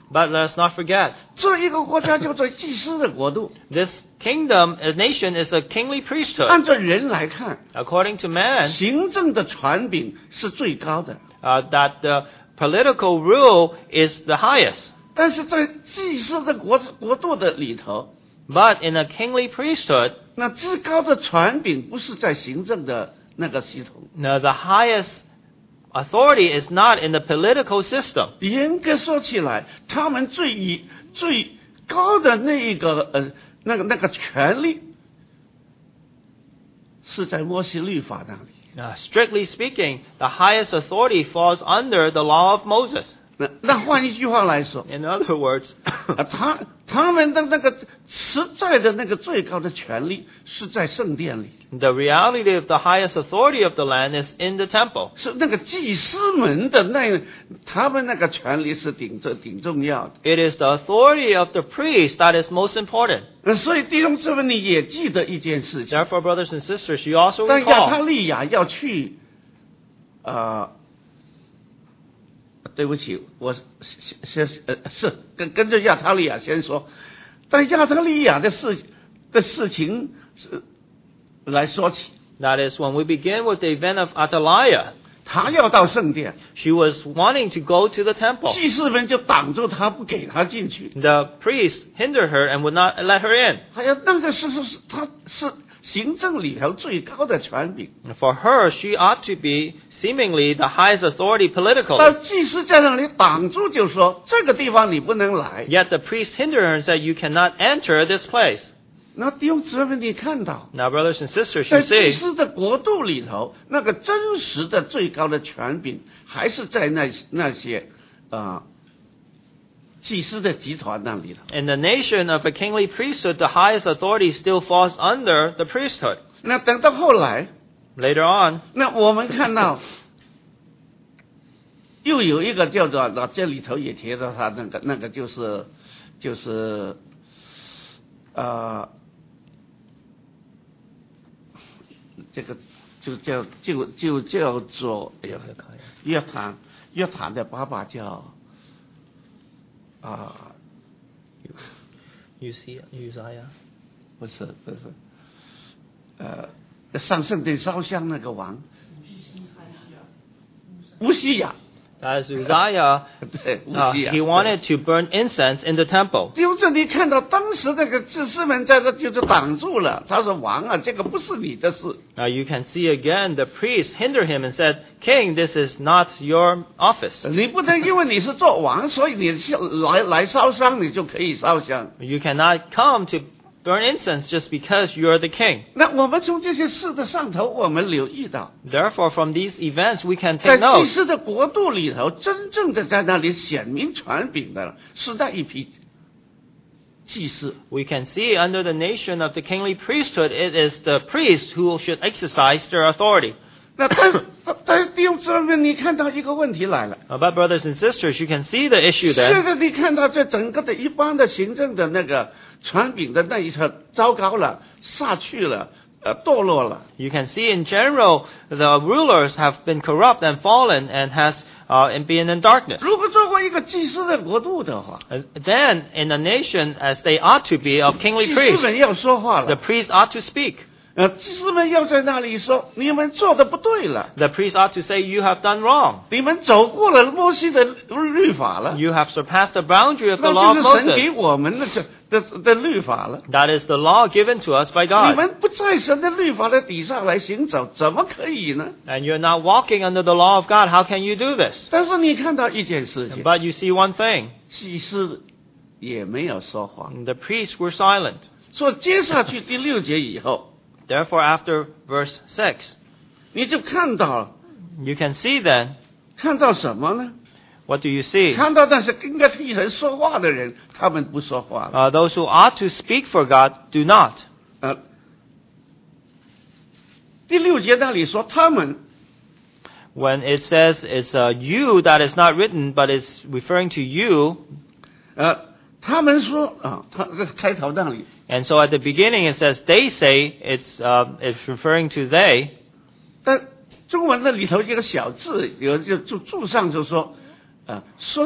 But let's not forget, 这一个国家叫做祭司的国度。 this kingdom, a nation, is a kingly priesthood. 按照人来看， According to man, 行政的权柄是最高的， uh, that the political rule is the highest. 但是在祭司的国国度的里头， But in a kingly priesthood, 那至高的权柄不是在行政的那个系统。 now the highest authority is not in the political system. 严格说起来，他们最以最高的那一个呃那个那个权利，是在摩西律法那里。 Uh, strictly speaking, the highest authority falls under the law of Moses. 那那换一句话来说， In other words, 啊，他他们的那个实在的那个最高的权利是在圣殿里， the reality of the highest authority of the land is in the temple. 是那个祭司们的那他们那个权利是顶重顶重要的。 It is the authority of the priest that is most important. 呃所以弟兄姊妹，你也记得一件事情， Therefore, brothers and sisters, you also 当亚他 recall 利亚要去，呃，对不起，我先先呃是跟跟着亚他利亚先说，但亚他利亚的事的事情是来说起， that is when we begin with the event of Athaliah. 他要到圣殿， She was wanting to go to the temple. 祭司们就挡住他，不给他进去。 The priest hindered her and would not let her in. 还有那个是是是，他是行政里头最高的权柄。 For her, she ought to be seemingly the highest authority politically. 但祭司在那里挡住，就说这个地方你不能来。 Yet the priest hindered her and said, "You cannot enter this place." 那弟兄姊妹，你看到， Now, brothers and sisters, 在 you 祭 see, 司的国度里头，那个真实的最高的权柄，还是在那那些啊、呃、祭司的集团那里头。 in the nation of a kingly priesthood, the highest authority still falls under the priesthood. 那等到后来， Later on, 那我们看到又有一个叫做，那这里头也提到他那个那个就是就是呃。这个就叫就就叫做哎呀，约坦约坦的爸爸叫啊、 you see Uzziah. 不是不是呃上圣殿烧香那个王乌西雅， That is Uzziah. 对乌 Uh, 西雅 he wanted to burn incense in the temple. 就这里看到当时那个祭司们在这就是挡住了，他说王啊，这个不是你的事。 Now you can see again the priest hindered him and said, "King, this is not your office. 你不能因为你是做王，所以你来来烧香，你就可以烧香。 You cannot come to burn incense just because you're the king." 那我们从这些事的上头，我们留意到， Therefore, from these events, we can 在 take 祭 note 司的国度里头，真正的在那里显明权柄的是那一批祭司。 We can see under the nation of the kingly priesthood, it is the priests who should exercise their authority. 那但但弟兄姊妹，你看到一个问题来了。 Uh, But brothers and sisters, you can see the issue 现 then. 在你看到这整个的一般的行政的那个权柄的那一侧糟糕了，下去了，呃，堕落了。 You can see in general, the rulers have been corrupt and fallen and has uh, been in darkness. 如果作为一个祭司的国度的话， Uh, Then, in a nation as they ought to be of kingly 祭司 priests, 们要说话 the 了。 priests ought to speak. 呃，祭司们要在那里说，你们做的不对了， The priests ought to say, "You have done wrong. 你们走过了摩西的律法了， You have surpassed the boundary of the 那 law 就 of 是神给 Moses." 我们的这的的律法了。 That is the law given to us by 你 God. 们不在神的律法的底下来行走，怎么可以呢？ And you're not walking under the law of God. How can you do this? 但是你看到一件事情， But you see one thing. 祭司也没有说谎。 The priests were silent. 所以接下去第六节以后， Therefore, after verse six, 你就看到 you can see then, 看到什么呢？ what do you see? 看到那些应该替人说话的人，他们不说话了。 Uh, those who ought to speak for God do not. 呃，第六节那里说他们 When it says it's uh, you that is not written, but it's referring to you. 呃，他们说啊，他这开头那里， And so at the beginning it says they say, it's, uh, it's referring to they. 但中文的里头一个小字，有就注注上就说，呃，说是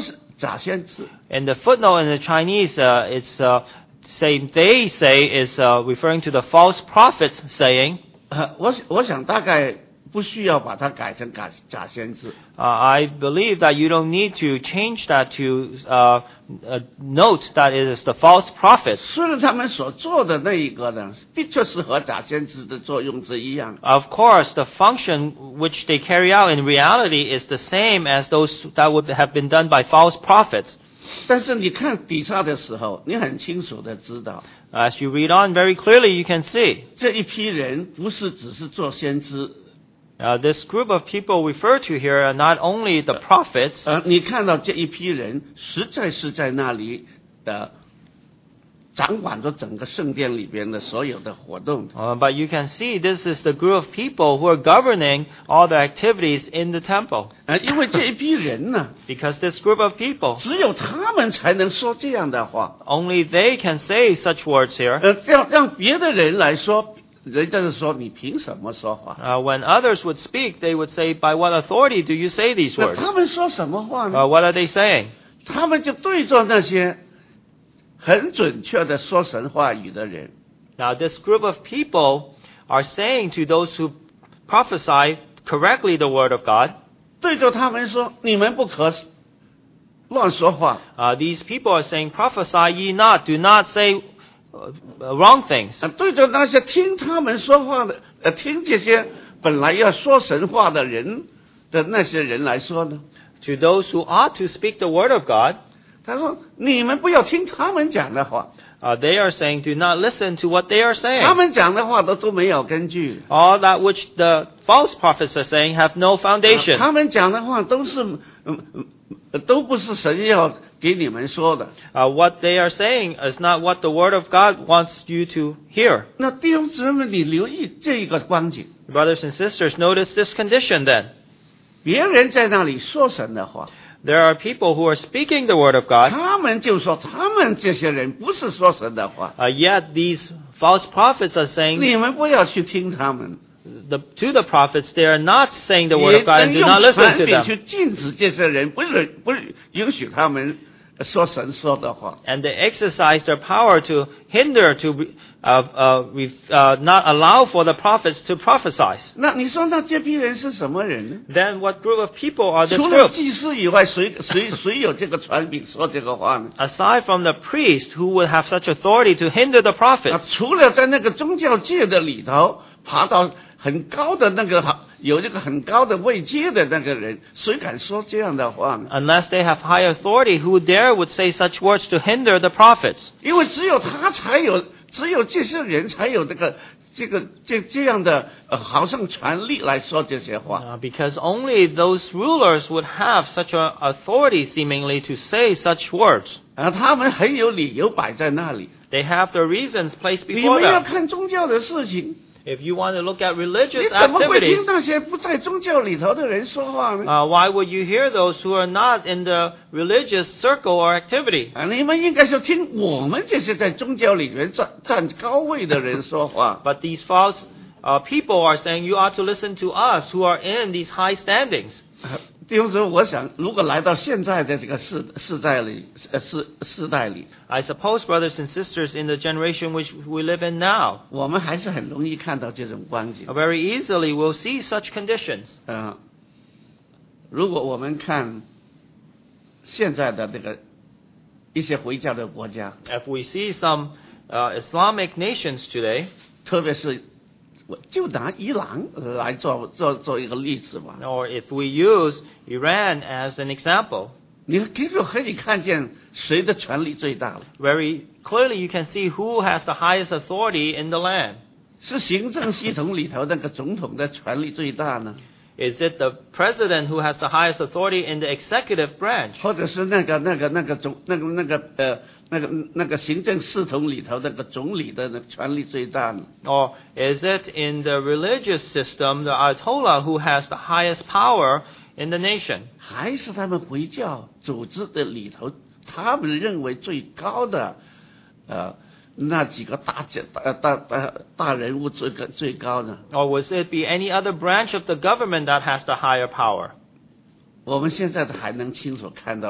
假先知。 And the footnote in the Chinese, uh, it's uh, say they say is uh, referring to the false prophets saying. 呃，我我想大概不需要把它改成假假先知。 Uh, I believe that you don't need to change that to uh, uh, note that it is the false prophets. 虽然他们所做的那一个呢，的确是和假先知的作用是一样。 Of course, the function which they carry out in reality is the same as those that would have been done by false prophets. 但是你看底下的时候，你很清楚的知道， As you read on very clearly, you can see 这一批人不是只是做先知。 uh, this group of people referred to here are not only the prophets. 呃，你看到这一批人实在是在那里的掌管着整个圣殿里边的所有的活动。 Uh, but you can see this is the group of people who are governing all the activities in the temple. 呃，因为这一批人呢， Because this group of people, 只有他们才能说这样的话。 only they can say such words here. 呃，让让别的人来说，人家就说你凭什么说话？ Uh, when others would speak, they would say, by what authority do you say these 那 words? 他们说什么话呢？ Uh, what are they saying? 他们就对着那些很准确的说神话语的人， Now, this group of people are saying to those who prophesy correctly the word of God, 对着他们说：“你们不可乱说话。 uh, these people are saying, prophesy ye not, do not say uh, wrong things. ” 呃对着那些听他们说话的，呃，听这些本来要说神话的人的那些人来说呢， To those who ought to speak the word of God, 他说：“你们不要听他们讲的话， uh, they are saying, do not listen to what they are 他 saying. 们讲的话都都没有根据。 All that which the false prophets are saying have no 啊 foundation. 他们讲的话都是，嗯嗯，呃都不是神要给你们说的。 Uh, what they are saying is not what the word of God wants you to hear. 那弟兄姊妹，你留意这一个光景， Brothers and sisters, notice this condition then. 别人在那里说神的话， There are people who are speaking the word of God, 他们就说他们这些人不是说神的话， uh, yet these false prophets are saying 你们不要去听他们。 the, to the prophets, they are not saying the word 也 of God 能 and do 用 not listen 权 to 柄 them. 去禁止这些人，不允不允许他们说神说的话。 And they exercise their power to hinder, to uh, uh, re, uh, not allow for the prophets to prophesy. 那你说，那这批人是什么人呢？ Then what group of people are this 除了 group? 祭司以外，谁谁谁有这个权柄说这个话呢？ Aside from the priest who would have such authority to hinder the 啊， prophets, 除了在那个宗教界的里头爬到很高的那个有这个很高的位阶的那个人，谁敢说这样的话呢？ unless they have high authority, who dare would say such words to hinder the prophets? 因为只有他才有，只有这些人才有这个这个这这样的呃，好像权利来说这些话。 Uh, because only those rulers would have such an authority seemingly to say such words. 啊，他们很有理由摆在那里。 They have the reasons placed 你 before 们要 them. 看宗教的事情， If you want to look at 你 religious 怎么会听 activities, 那些不在宗教里头的人说话呢？ uh, why would you hear those who are not in the religious circle or activity? 啊，你们应该是听我们这些在宗教里面占占高位的人说话。 But these false uh, people are saying you ought to listen to us who are in these high standings. 弟兄姊妹，我想，如果来到现在的这个世世代里，呃，世世代里， I suppose, brothers and sisters, in the generation which we live in now, 我们还是很容易看到这种光景。 very easily we'll see such conditions. 呃，如果我们看现在的这个一些回教的国家， If we see some uh, Islamic nations today, 特别是我就拿伊朗来做做做一个例子吧， or if we use Iran as an example, 你可就可以看见谁的权力最大了。 very clearly you can see who has the highest authority in the land. 是行政系统里头那个总统的权力最大呢， Is it the president who has the highest authority in the executive branch? 或者是那个那个那个总那个那个呃那个那个行政系统里头那个总理的那个权力最大呢？ Or is it in the religious system, the Ayatollah, who has the highest power in the nation? 还是他们回教组织的里头，他们认为最高的呃那几个大大大大大人物最高最高呢？ Or would it be any other branch of the government that has the higher power? 我们现在还能清楚看到这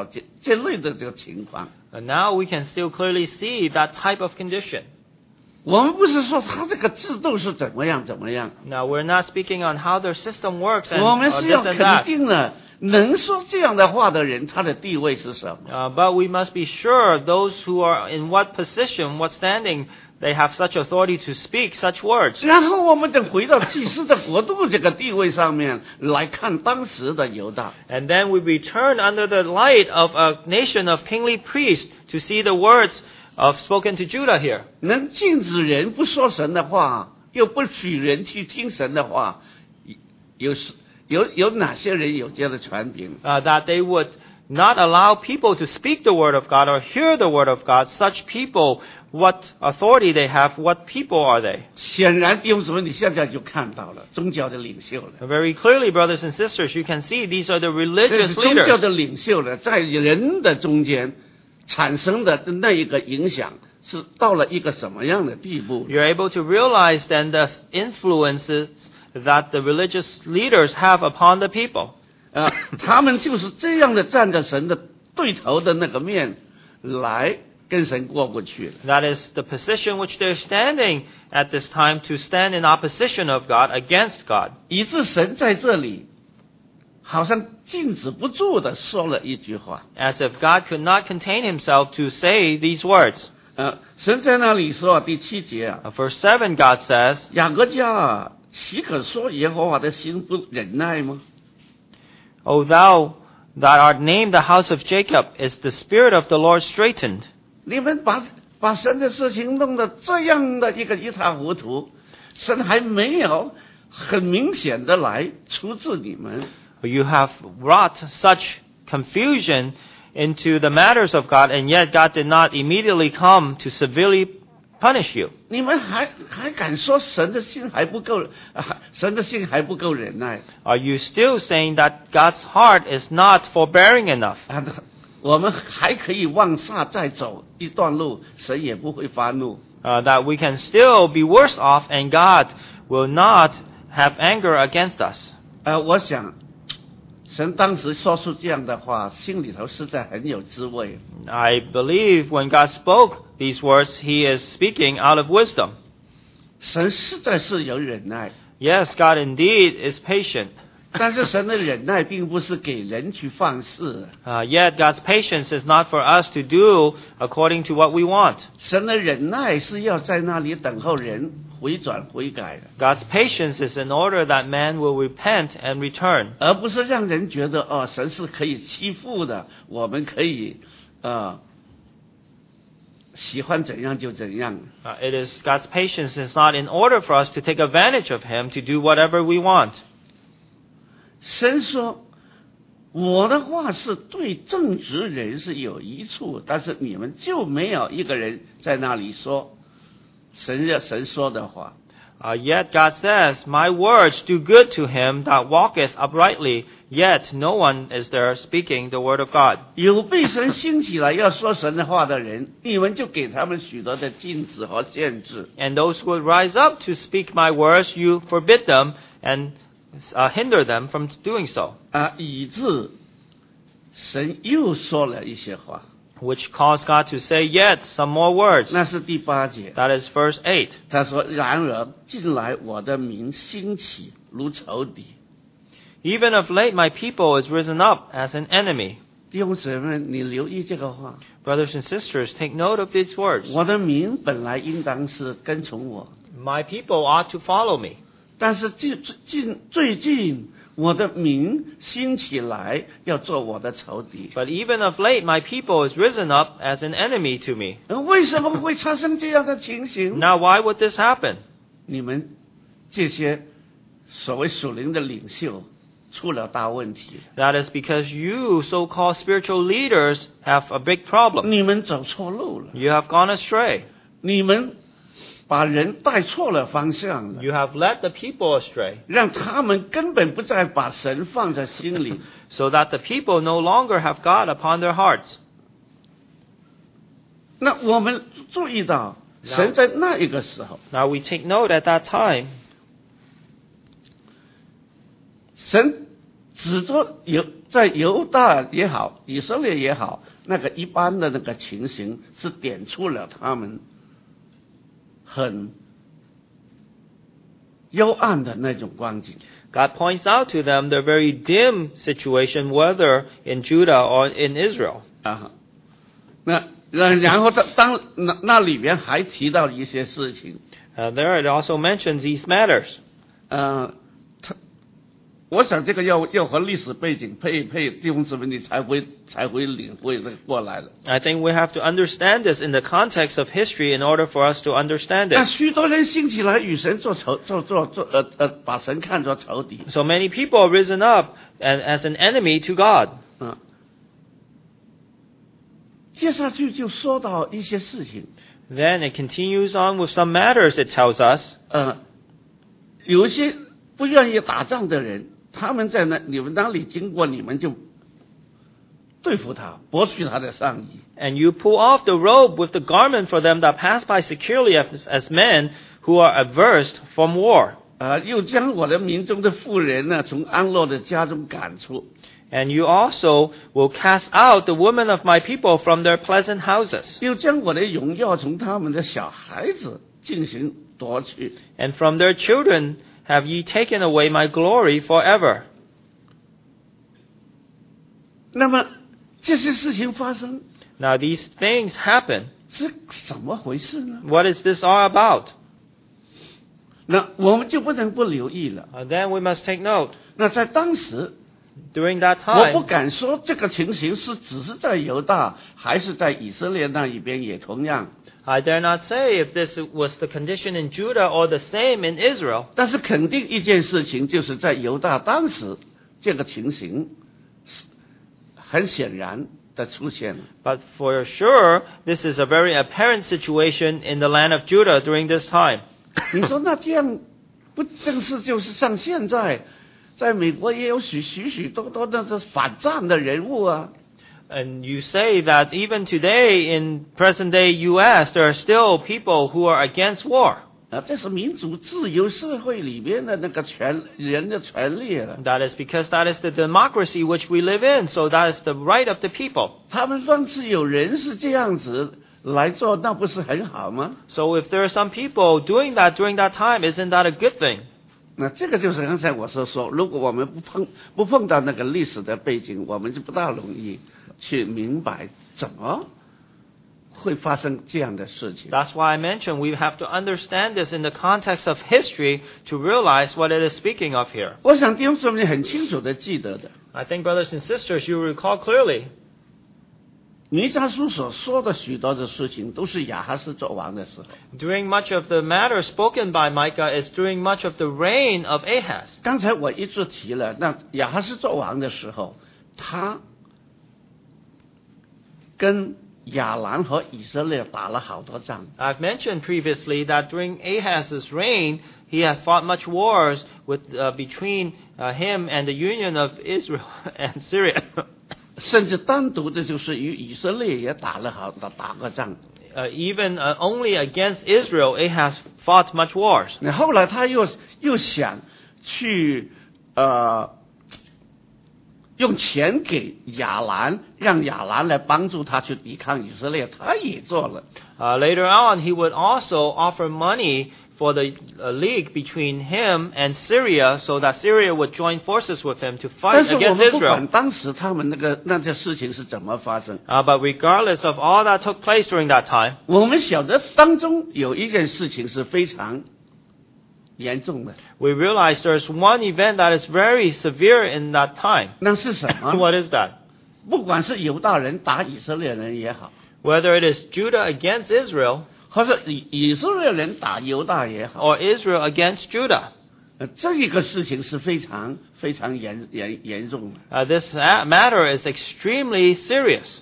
这类的这个情况。 And now we can still clearly see that type of condition. 我们不是说他这个制度是怎么样怎么样， Now we're not speaking on how their system works and 我们 uh, 是要 this and 肯 that. 定了能说这样的话的人，他的地位是什么。 Uh, but we must be sure those who are in what position, what standing, they have such authority to speak such words. 然后我们得回到祭司的国度这个地位上面来看当时的犹大。 And then we return under the light of a nation of kingly priests to see the words of spoken to Judah here. 能禁止人不说神的话，又不许人去听神的话，有有有哪些人有这样的权柄？ Uh, that they would not allow people to speak the word of God or hear the word of God. Such people, what authority they have, what people are they? 显然弟兄姊妹，你现在就看到了宗教的领袖了。 Very clearly, brothers and sisters, you can see these are the 这 religious 是宗教 leaders. 的领袖了，在人的中间产生的那一个影响，是到了一个什么样的地步？ You're able to realize then the influences that the religious leaders have upon the people. 啊，他们就是这样的站着神的对头的那个面来跟神过不去了。 That is the position which they're standing at this time to stand in opposition of God against God. 以致神在这里好像禁止不住的说了一句话。 As if God could not contain himself to say these words. 呃，神在那里说第七节啊， Uh, Verse seven, God says, 雅各家啊，岂可说耶和华的心不忍耐吗？ O thou that art named the house of Jacob, is the spirit of the Lord straitened? 你们把把神的事情弄得这样的一个一塌糊涂，神还没有很明显的来处置你们。 You have wrought such confusion into the matters of God, and yet God did not immediately come to severely punish you. 你们还还敢说神的心还不够，啊、神的心还不够忍耐 Are you still saying that God's heart is not forbearing enough? 啊？我们还可以往下再走一段路，神也不会发怒。 Uh, that we can still be worse off, and God will not have anger against us. 呃，我想，神当时说出这样的话，心里头实在很有滋味。 I believe when God spoke these words, He is speaking out of wisdom. 神实在是有忍耐， Yes, God indeed is patient. 但是神的忍耐并不是给人去放肆， Uh, yet God's patience is not for us to do according to what we want. 神的忍耐是要在那里等候人回转悔改的， God's patience is in order that man will repent and return. 而不是让人觉得哦，神是可以欺负的，我们可以呃喜欢怎样就怎样。 Uh, it is God's patience is not in order for us to take advantage of Him to do whatever we want. 神说：“我的话是对正直人是有益处，但是你们就没有一个人在那里说神要神说的话。 Uh, yet God says, My words do good to him that walketh uprightly, yet no one is there speaking the word of God. 有被神兴起来要说神的话的人，你们就给他们许多的禁止和限制。 And those who would rise up to speak my words, you forbid them and uh, hinder them from doing so. 啊，以致神又说了一些话， Which caused God to say yet some more words. 那是第八节。 That is verse eight. 他说：“然而近来我的名兴起如仇敌。” Even of late my people is risen up as an enemy. 弟兄姊妹们，你留意这个话。 Brothers and sisters, take note of these words. 我的名本来应当是跟从我， My people ought to follow me. 但是近近最近我的名兴起来，要做我的仇敌。 But even of late my people is risen up as an enemy to me. 呃为什么会产生这样的情形？ Now why would this happen? 你们这些所谓属灵的领袖出了大问题， That is because you, so-called spiritual leaders, have a big problem. 你们走错路了， You have gone astray. 你们把人带错了方向了， You have led the people astray, 让他们根本不再把神放在心里。 so that the people no longer have God upon their hearts. 那我们注意到，神在那一个时候， Now we take note at that time, 神指着有在犹大也好，以色列也好，那个一般的那个情形是点出了他们很幽暗的那种光景。 God points out to them the very dim situation, whether in Judah or in Israel. 啊，那然后当当那那里边还提到一些事情。 Uh, there it also mentions these matters. 呃，他，我想这个要要和历史背景配一配，弟兄姊妹你才会才会领会的过来了。 I think we have to understand this in the context of history in order for us to understand 那 it. 许多人兴起来与神做仇，做做做呃呃，把神看作仇敌。 So many people have risen up and, as an enemy to God. 嗯，接下去就说到一些事情。 Then it continues on with some matters, it tells us. 呃，有一些不愿意打仗的人，他们在那你们那里经过，你们就对付他，剥去他的上衣。 And you pull off the robe with the garment for them that pass by securely as, as men who are averse from war. 啊，又将我的民中的妇人呢，从安乐的家中赶出。 And you also will cast out the women of my people from their pleasant houses. 又将我的荣耀从他们的小孩子进行夺去。 And from their children have ye taken away my glory forever. 那么这些事情发生 Now these things happen. 是怎么回事呢？ What is this all about? 那我们就不能不留意了。 Uh, then we must take note. 那在当时， During that 我不 time, 敢说这个情形是只是在犹大，还是在以色列那一边也同样。 I dare not say if this was the condition in Judah or the same in Israel. 但是肯定一件事情，就是在犹大当时这个情形是很显然的出现了。 But for sure, this is a very apparent situation in the land of Judah during this time. 你说那这样不正是就是像现在，在美国也有许许许多多的这反战的人物啊。 And you say that even today in present day U S, there are still people who are against war. 啊，这是民主自由社会里面的那个权人的权利了。 That is because that is the democracy which we live in, so that is the right of the people. 他们若是有人是这样子来做，那不是很好吗？ So if there are some people doing that during that time, isn't that a good thing? 那这个就是刚才我所说，如果我们不碰不碰到那个历史的背景，我们就不大容易去明白怎么会发生这样的事情。 That's why I mentioned we have to understand this in the context of history to realize what it is speaking of here. 我想弟兄姊妹很清楚的记得的， I think, brothers and sisters, you recall clearly 弥迦书所说的许多的事情，都是亚哈斯作王的时候。 during much of the matter spoken by Micah is during much of the reign of Ahaz. 刚才我一直提了，那亚哈斯作王的时候，他跟亚兰和以色列打了好多仗。 I've mentioned previously that during Ahaz's reign, he had fought much wars with uh, between uh, him and the union of Israel and Syria. 甚至单独的就是与以色列也打了好打打过仗。 Uh, even uh, only against Israel, Ahaz fought much wars. 那后来他又又想去呃用钱给亚兰，让亚兰来帮助他去抵抗以色列，他也做了。 Uh, later on, he would also offer money for the uh, league between him and Syria, so that Syria would join forces with him to 但 fight 是我 against 们不管 Israel. 当时他们那个那些事情是怎么发生， Uh, but regardless of all that took place during that time, 我们晓得当中有一件事情是非常严重的， we realize there's one event that is very severe in that time. 那是什么？ What is that? 不管是犹大人打以色列人也好， Whether it is Judah against Israel 或者以以色列人打犹大也好， or Israel against Judah, 呃，这一个事情是非常非常严严严重的。 uh, this a- matter is extremely serious.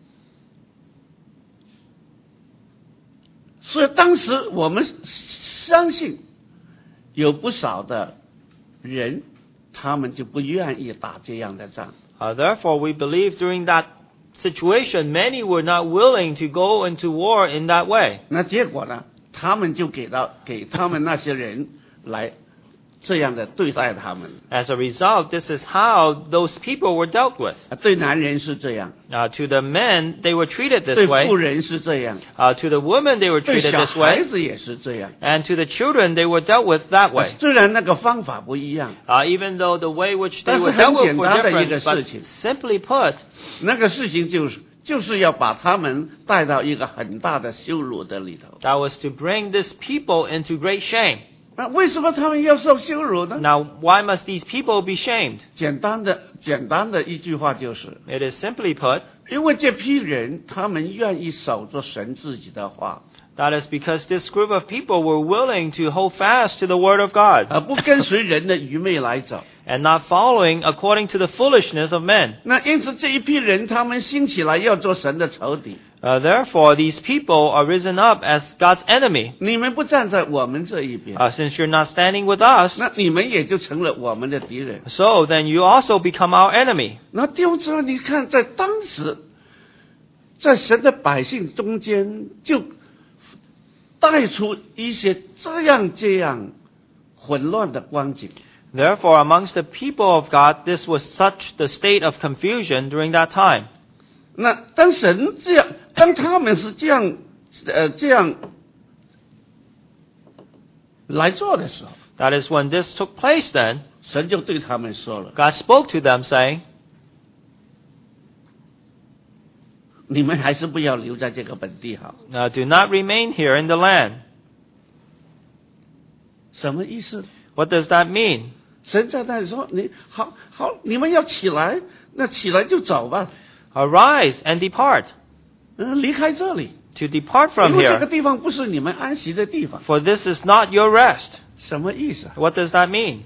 所以当时我们相信有不少的人，他们就不愿意打这样的仗。 Uh, therefore, we believe during that situation, many were not willing to go into war in that way. 那结果呢，他们就给到给他们那些人来这样的对待他们。 As a result, this is how those people were dealt with. 对男人是这样， Uh, to the men, they were treated this 对 way. 妇人是这样， Uh, to the women, they were 对 treated 小 this 孩 way. 子也是这样。 And to the children, they were dealt with that way. 虽然那个方法不一样， Uh, even though the way which they 但是 were 很 dealt with 简 were 单的一个 different, 事 but 情。 simply put, 那个事情就是就是要把他们带到一个很大的羞辱的里头。 that was to bring this people into great shame. 那为什么他们要受羞辱呢？ Now, why must these people be shamed? 简单的简单的一句话就是， It is simply put, 因为这批人他们愿意守着神自己的话， that is because this group of people were willing to hold fast to the Word of God 而不跟随人的愚昧来走。 and not following according to the foolishness of men. 那因此这一批人他们兴起来要做神的仇敌。 Uh, therefore, these people are risen up as God's enemy. 你们不站在我们这一边， Uh, since you're not standing with us, 那你们也就成了我们的敌人。 so then you also become our enemy. 那弟兄姊妹，你看在当时，在神的百姓中间，就带出一些这样这样混乱的光景。 Therefore, amongst the people of God, this was such the state of confusion during that time. 那当神这样，当他们是这样，呃，这样来做的时候， That is when this took place then, 神就对他们说了 God spoke to them saying, 你们还是不要留在这个本地好。 uh, do not remain here in the land. 什么意思？ What does that mean? 神在那里说：“你好好，你们要起来，那起来就走吧， Arise and depart, 嗯，离开这里， to depart 因 from 为这个 here, 地方不是你们安息的地方。 for this is not your rest. ” 什么意思？ What does that mean?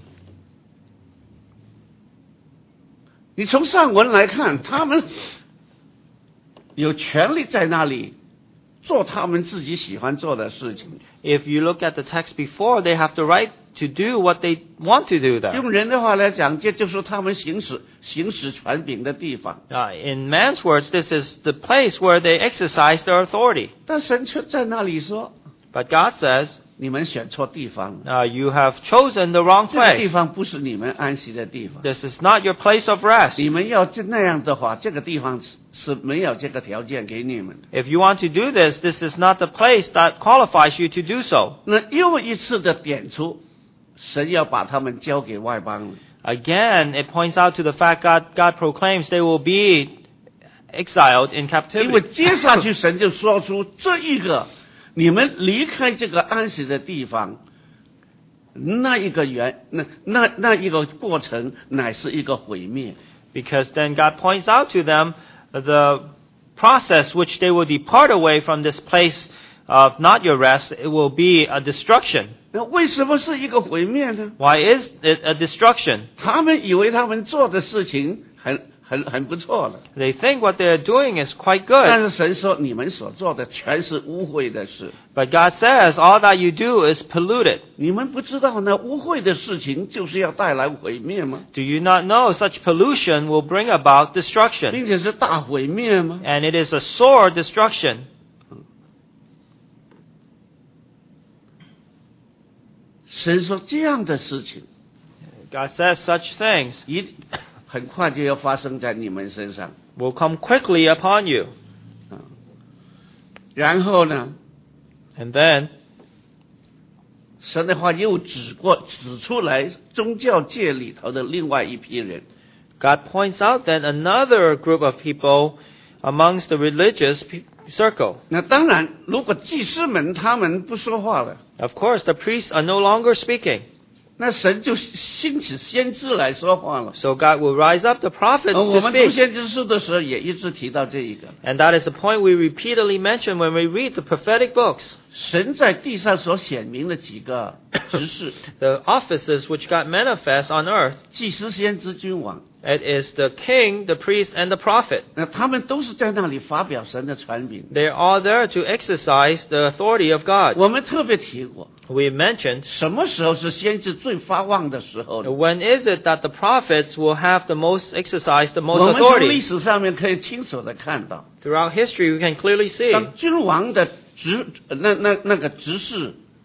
你从上文来看，他们有权利在那里做他们自己喜欢做的事情。 If you look at the text before, they have the right to do what they want to do there. 用人的话来讲，这就是他们行使行使权柄的地方。 Uh, in man's words, this is the place where they exercise their authority. 但神却在那里说 But God says, 你们选错地方了， uh, you have chosen the wrong 这个地 place. 方不是你们安息的地方。 This is not your place of rest. 你们要这那样的话，这个地方是是没有这个条件给你们的。 If you want to do this, this is not the place that qualifies you to do so. 那又一次的点出，神要把他们交给外邦人。 Again, it points out to the fact God, God proclaims they will be exiled in 因为 captivity. 接下去神就说出这一个，你们离开这个安息的地方，那一个原那那那一个过程乃是一个毁灭。 Because then God points out to them the process which they will depart away from this place of not your rest. It will be a destruction. 那为什么是一个毁灭呢？ Why is it a destruction? 他们以为他们做的事情很很很不错了， They think what they're doing is quite 但 good. 是神说你们所做的全是污秽的事。 But God says all that you do is polluted. 你们不知道呢，污秽的事情就是要带来毁灭吗？ Do you not know such pollution will bring about destruction? 并且是大毁灭吗？ And it is a sore destruction. 神说这样的事情， God says such things 一很快就要发生在你们身上。 will come quickly upon you. 然后呢， And then 神的话又指过指出来宗教界里头的另外一批人。 God points out that another group of people amongst the religious pe- circle. 那当然，如果祭司们他们不说话了， Of course, the priests are no longer speaking. 那神就兴起先知来说话了。 So God will rise up the prophets 而 to 我们读 speak. 先知书的时候也一直提到这一个， And that is the point we repeatedly mention when we read the prophetic books. 神在地上所显明的几个执事， The offices which God manifests on earth, 祭司、先知、君王， it is the king, the priest, and the prophet. 那他们都是在那里发表神的权柄。 They're all there to exercise the authority of God. 我们特别提过， We mentioned, 什么时候是先知最发旺的时候呢？ when is it that the prophets will have the most exercise the 我 most 们从历 authority? 史上面可以清楚的看到， Throughout history, we can clearly see 当君王的执那那那个执事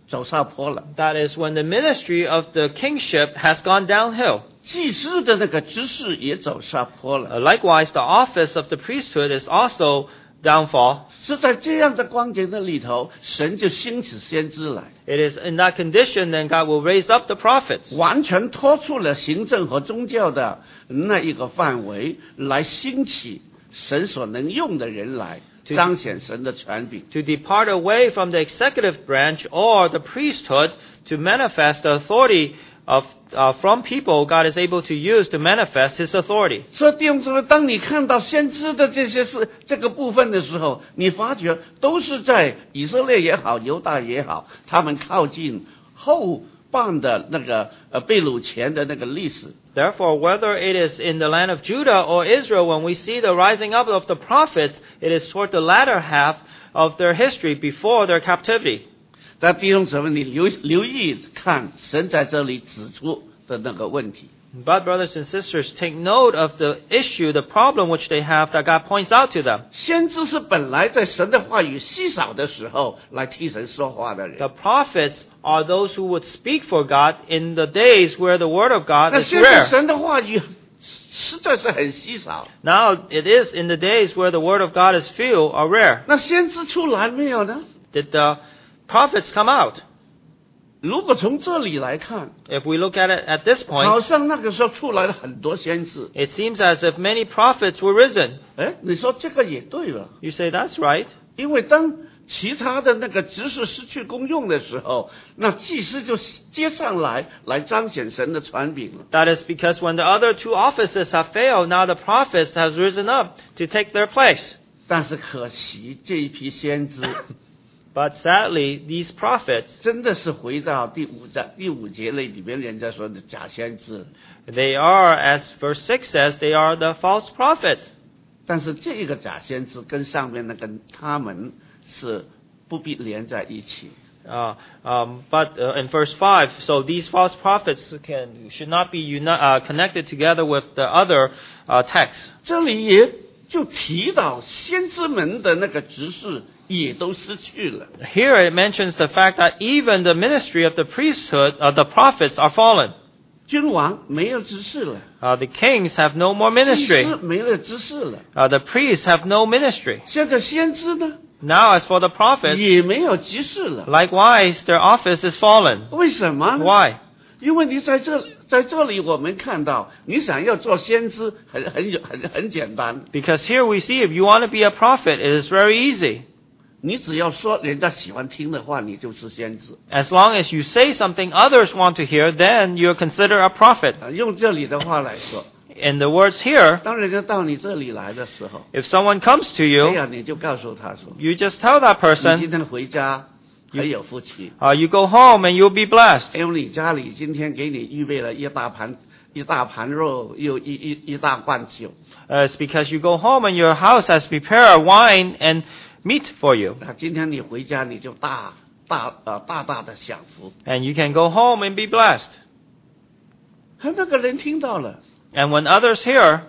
走下坡了。 That is when the ministry of the kingship has gone downhill. 祭司的那个执事也走下坡了。 Uh, likewise, the office of the priesthood is also downfall. 是在这样的光景的里头，神就兴起先知来， It is in that condition then God will raise up the prophets 完全脱出了行政和宗教的那一个范围，来兴起神所能用的人来彰显神的权柄。 to depart away from the executive branch or the priesthood to manifest the authority of uh, from people God is able to use to manifest His authority. 所以弟兄姊妹，当你看到先知的这些事这个部分的时候，你发觉都是在以色列也好，犹大也好，他们靠近后半的那个呃被掳前的那个历史。 Therefore, whether it is in the land of Judah or Israel, when we see the rising up of the prophets, it is toward the latter half of their history before their captivity. 但弟兄姊妹，你留留意看神在这里指出的那个问题。 But brothers and sisters, take note of the issue, the problem which they have that God points out to them. 先知是本来在神的话语稀少的时候来替神说话的人。 The prophets are those who would speak for God in the days where the word of God 那 is 现在 rare. 神的话语实在是很稀少。 Now, it is in the days where the word of God is few or rare. 那先知出来没有呢？ Did the prophets come out? 如果从这里来看， If we look at it at this 好 point, 像那个时候出来了很多先知。 it seems as if many prophets were risen. 哎，你说这个也对了， You say that's right. 因为当其他的那个执事失去功用的时候，那祭司就接上来，来彰显神的权柄了。 That is because when the other two offices have failed, now the prophets have risen up to take their place. 但是可惜这一批先知 But sadly, these prophets, 真的是回到第五章第五节那里边人家说的假先知， they are, as verse six says, they are the false prophets. 但是这个假先知跟上面那个他们是不必连在一起。 Uh, um, but uh, in verse five, so these false prophets can should not be uni- uh, connected together with the other uh, texts. 这里也就提到先知们的那个执事也都失去了。 Here it mentions the fact that even the ministry of the priesthood, uh, the prophets, are fallen. 君王没有执事了， Uh, the kings have no more 祭司 ministry. 没有执事了， Uh, the priests have no ministry. 现在先知呢 Now, as for the prophets, 也没有执事了。 likewise, their office is fallen. 为什么呢？ Why? 因为你在这在这里我们看到，你想要做先知很很很很简单， Because here we see if you want to be a prophet, it is very easy. 你只要说人家喜欢听的话，你就是先知。 As long as you say something others want to hear, then you're considered a prophet. 啊，用这里的话来说， In the words here, 当人家到你这里来的时候， if someone comes to 哎 you, 呀，你就告诉他说， you just tell that 你今 person, 天回家很有福气， uh, you go home and you'll be blessed. 因为你家里今天给你预备了一大盘一大盘肉，又一一一大罐酒。 Uh, it's because you go home and your house has prepared wine and meat for you. 那今天你回家你就大大呃大大的享福。 And you can go home and be blessed. 他那个人听到了， And when others hear,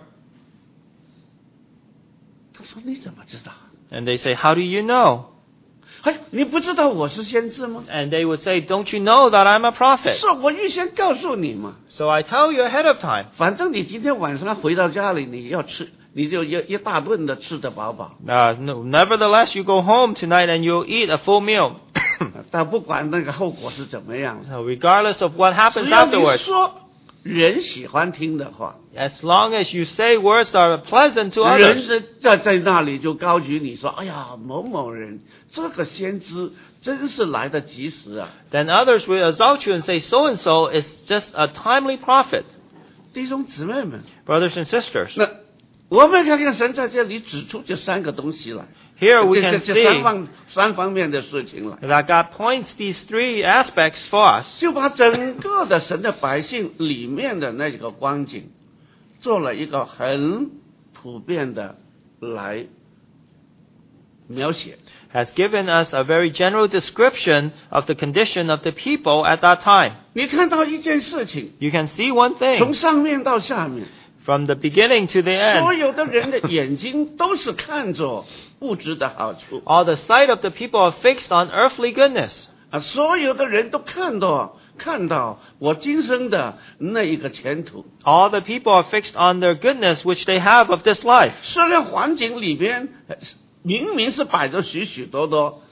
他说你怎么知道？ and they say, how do you know? 哎，你不知道我是先知吗？ And they would say, don't you know that I'm a prophet? 是我预先告诉你嘛。 So I tell you ahead of time. 反正你今天晚上回到家里，你要吃，你就一一大顿的吃得饱饱。 Uh, no, nevertheless, you go home tonight and you'll eat a full meal. 但不管那个后果是怎么样， So regardless of what 只 happens 要你 afterwards, 说人喜欢听的话， as long as you say words that are pleasant to 人 others, 是在在那里就高举你说：“哎呀，某某人这个先知真是来得及时啊！” then others will exalt you and say, so and so is just a timely prophet. 弟兄姊妹们， Brothers and sisters, 那我们看看神在这里指出这三个东西来， here we 这 can 这这三 see 方三方面的事情来， that God points these three aspects for us. 就把整个的神的百姓里面的那个光景，做了一个很普遍的来描写。 Has given us a very general description of the condition of the people at that time. 你看到一件事情， You can see one 从 thing 上面到下面， from the beginning to the 所 end. 有的人的眼睛都是看着物质的好处， All the sight of the people are fixed on earthly goodness. 啊，所有的人都看到看到我今生的那一个前途。 All the people are fixed on their goodness which they have of this life. 虽然环境里边明明是摆着许许多多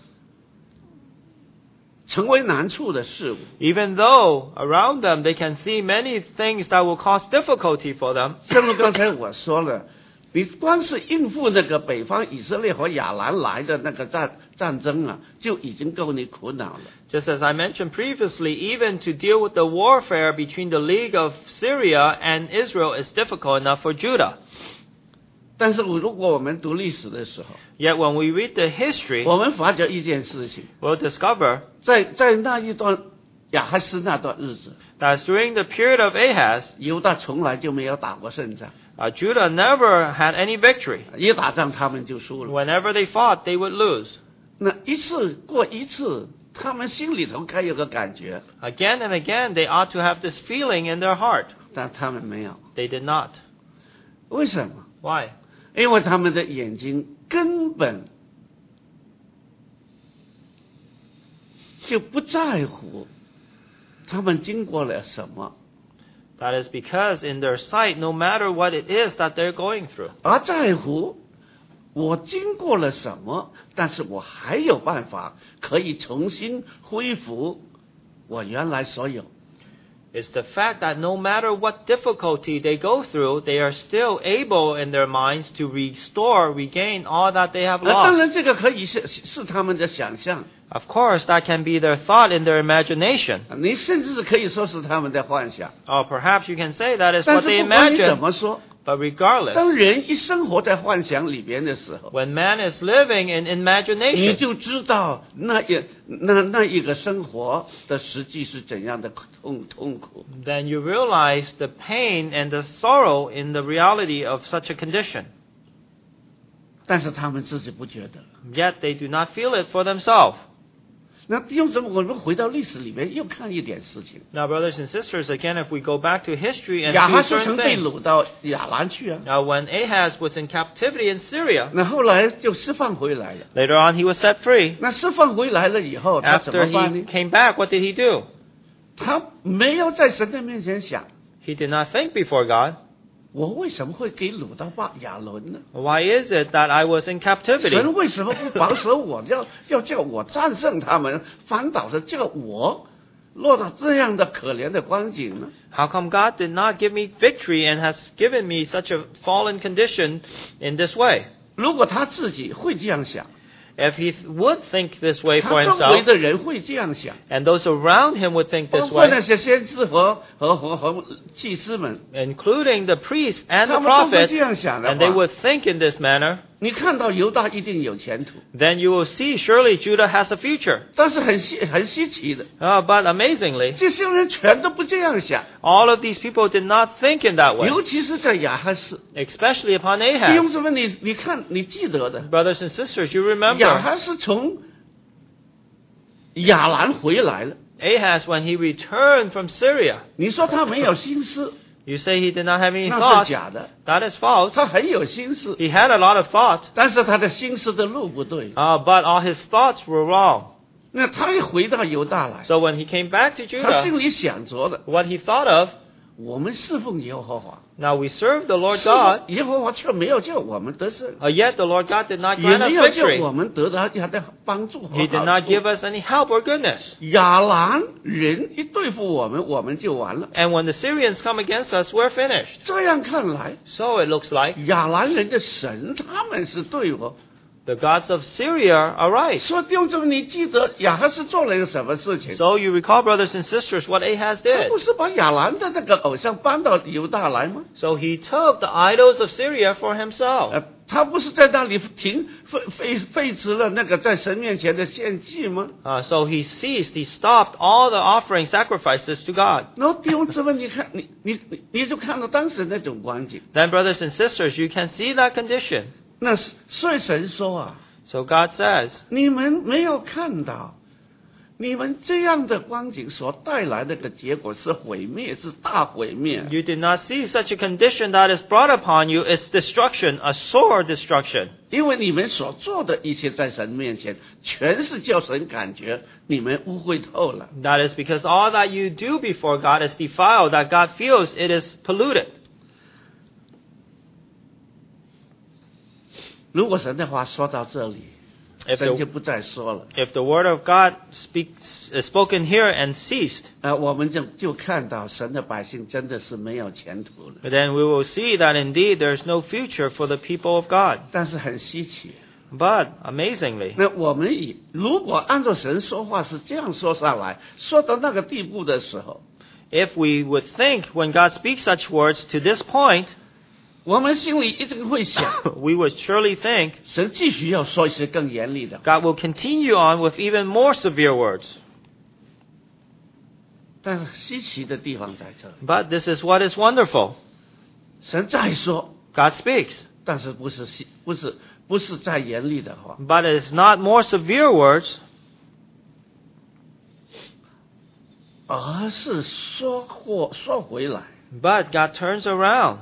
成为难处的事物， Even though around them they can see many things that will cause difficulty for them. 正如刚才我说了，你光是应付那个北方以色列和亚兰来的那个战战争啊，就已经够你苦恼了。 Just as I mentioned previously, even to deal with the warfare between the League of Syria and Israel is difficult enough for Judah. 但是如果我们读历史的时候， Yet when we read the history, 我们发觉一件事情， we'll discover 在在那一段亚哈斯那段日子， that during the period of Ahaz, 犹大从来就没有打过胜仗， uh, Judah never had any victory. 一打仗他们就输了。 Whenever they fought, they would lose. 那一次过一次，他们心里头该有个感觉， Again and again, they ought to have this feeling in their heart. 但他们没有。 They did not. 为什么？ Why? 因为他们的眼睛根本就不在乎他们经过了什么， That is because in their sight, no matter what it is that they're going through, 而在乎我经过了什么，但是我还有办法可以重新恢复我原来所有。 it's the fact that no matter what difficulty they go through, they are still able in their minds to restore, regain all that they have 那当 lost. 然，这个可以是是他们的想象， Of course, that can be their thought in their imagination. 你甚至是可以说是他们的幻想。 Or perhaps you can say that is 但 what 是 they 不管你怎 imagine. 么说， But regardless, 当人一生活在幻想里边的时候， when man is living in 你 imagination, 就知道那一那那一个生活的实际是怎样的痛痛苦。 then you realize the pain and the sorrow in the reality of such a condition. 但是他们自己不觉得。 Yet they do not feel it for themselves. 那弟兄姊妹，我们回到历史里面又看一点事情。 Now, brothers and sisters, again, if we go back to history and 亚哈 see 斯曾 certain 被 things. 掳到亚兰去啊， Now, when Ahaz was in captivity in Syria, 那后来就释放回来了。 later on he was set free. 那释放回来了以后，他怎 After 么办 he 呢？ came back, what did he do? 他没有在神的面前想， He did not think before God. 我为什么会给掳到巴亚伦呢？ Why is it that I was in captivity? 神为什么不保守我？要要叫我战胜他们，反倒是叫我落到这样的可怜的光景呢？ How come God did not give me victory and has given me such a fallen condition in this way? 如果他自己会这样想， If he would think this way 他 for 周围 himself, 的人会这样想， and those around him would think 包 this 括那 way, 些先知和和和和祭司们， including the priests and 他 the 们都会 prophets, 这样想的 and they 话， would think in this manner, 你看到犹大一定有前途。 then you will see surely Judah has a future. 但是很稀很稀奇的， Uh, but amazingly, 这些人全都不这样想， all of these people did not think in that way, 尤其是在亚哈斯。 especially upon 弟兄 Ahaz. 姊妹，你你看，你记得的， Brothers and sisters, you 亚 remember 哈斯从亚兰回来了， Ahaz when he returned from Syria. 你说他没有心思， You say he did not have any 那 thoughts. 是假的。 That is false. 他很有心思， He had a lot of thought, 但是他的心思的路不对。 uh, but all his thoughts were wrong. 那他一回到犹大来， So when he came back to 他 Judah, 心里想着的， what he thought of, 我们侍奉耶和华， now we serve the Lord 侍奉 God, 耶和华却没有叫我们得胜， uh, yet the Lord God did not 也 grant 没 us 有叫 victory. 我们得到他的帮助和 He did 好 not 处。 give us any help or goodness. 亚兰人一对付我们，我们就完了。 And when the Syrians come against us, we're finished. 这样看来， So it looks like 亚兰人的神他们是对我。 the gods of Syria are right. 说弟兄姊妹，你记得亚哈斯做了一个什么事情？ So you recall, brothers and sisters, what Ahaz 他 did. 不是把亚兰的那个偶像搬到犹大来吗？ So he took the idols of Syria for himself. 呃，他不是在那里停废废废止了那个在神面前的献祭吗？ Uh, so he ceased, he stopped all the offering sacrifices to God. 然后弟兄姊妹，你看你你你你就看到当时那种光景。 Then, brothers and sisters, you can see that condition. 那是所以神说啊， So God says, 你们没有看到你们这样的光景所带来的个结果是毁灭，是大毁灭。 You did not see such a condition that is brought upon you. It's destruction, a sore destruction. 因为你们所做的一切在神面前，全是叫神感觉你们污秽透了。 That is because all that you do before God is defiled, that God feels it is polluted. 如果神的话说到这里， If 神就 the, 不再说了。 if the word of God speaks, is spoken here and ceased, 呃，我们就就看到神的百姓真的是没有前途了。 then we will see that indeed there is no future for the people of God. 但是很稀奇， But, amazingly, 那我们以如果按照神说话是这样说上来，说到那个地步的时候， if we would think when God speaks such words to this point, 我们心里一定会想， we would surely think 神继续要说一些更严厉的。 God will continue on with even more severe words. 但是稀奇的地方在这里， But this is what is wonderful. 神再说， God speaks, 但是不是稀不是不是再严厉的话， but it is not more severe words, 而是说或说回来。 but God turns around.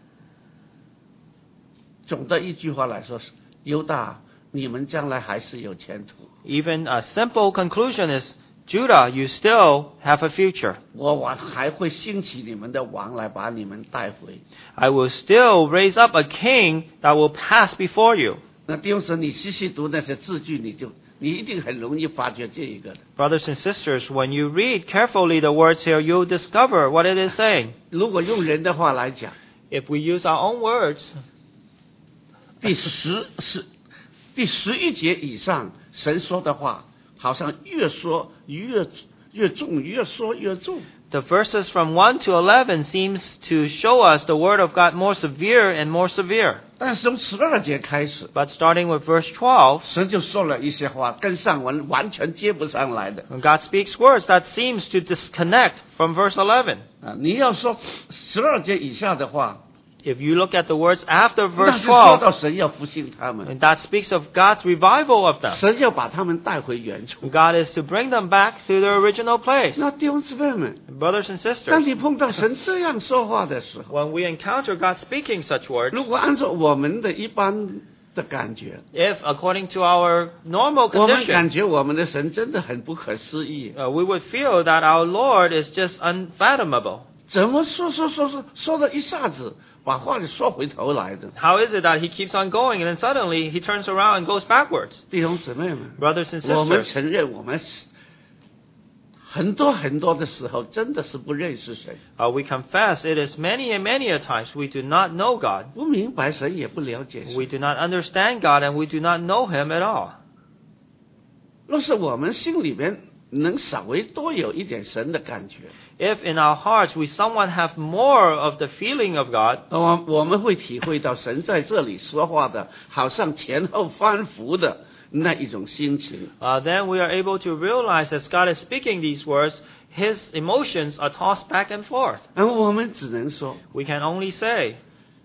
总的一句话来说是，犹大，你们将来还是有前途。 Even a simple conclusion is, Judah, you still have a future. 我王还会兴起你们的王来把你们带回。 I will still raise up a king that will pass before you. 那弟兄姊妹，你细细读那些字句，你就你一定很容易发觉这一个的。 Brothers and sisters, when you read carefully the words here, you'll discover what it is saying. 如果用人的话来讲， If we use our own words, 第十十第十一节以上，神说的话，好像越说越越重，越说越重。 the verses from one to eleven seems to show us the word of God more severe and more severe. 但是从十二节开始， But starting with verse twelve, 神就说了一些话，跟上文完全接不上来的。 when God speaks words that seems to disconnect from verse eleven. 啊，你要说十二节以下的话， If you look at the words after 那 verse 是说 twelve, 到神要复兴他们， and that speaks of God's revival of them. 神要把他们带回原处。 God is to bring them back to their original place. 那弟兄姊妹们， Brothers and 当 sisters, 你碰到神这样说话的时候， when we encounter God speaking such words, 如果按照我们的一般的感觉， if according to our normal 我们感 condition, 觉我们的神真的很不可思议， uh, we would feel that our Lord is just unfathomable. 怎么说说说说说的一下子把话给说回头来的？ How is it that he keeps on going and then suddenly he turns around and goes backwards? 弟兄姊妹们， Brothers and 我们 sisters, 承认我们是很多很多的时候真的是不认识神， uh, we confess it is many and many a times we do not know God. 不明白神，也不了解神。 We do not understand God and we do not know Him at all. 若是我们心里边能稍微多有一点神的感觉， If in our hearts we somewhat have more of the feeling of God, 我我们会体会到神在这里说话的，好像前后翻覆的那一种心情。 uh, then we are able to realize as God is speaking these words, His emotions are tossed back and forth. 而我们只能说， We can only say,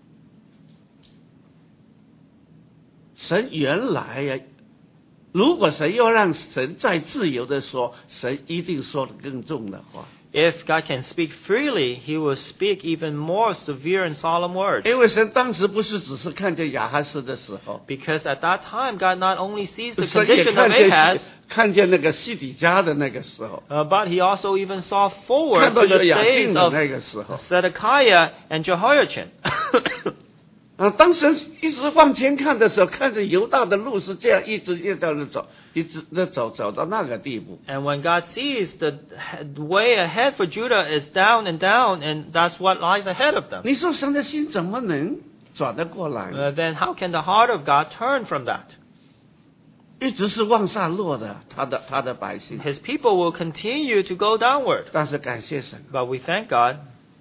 神原来呀，如果神要让神再自由的说，神一定说的更重的话。 if God can speak freely, He will speak even more severe and solemn words. 因为神当时不是只是看见亚哈斯的时候， Because at that time, God not only sees the 神也 condition 看 of 见 Ahaz, 看见那个西底家的那个时候， uh, but He also even saw forward 看到 to the 约雅敬 days 的 of 那个时候。 Zedekiah and Jehoiachin. 啊，当神一直往前看的时候，看着犹大的路是这样一直一直的走，一直的走走到那个地步。 And when God sees the way ahead for Judah is down and down, and that's what lies ahead of them, 你说神的心怎么能转得过来呢？ uh, then how can the heart of God turn from that? 一直是往下落的，他的他的百姓。 His people will continue to go downward. 但是感谢神， But we thank God.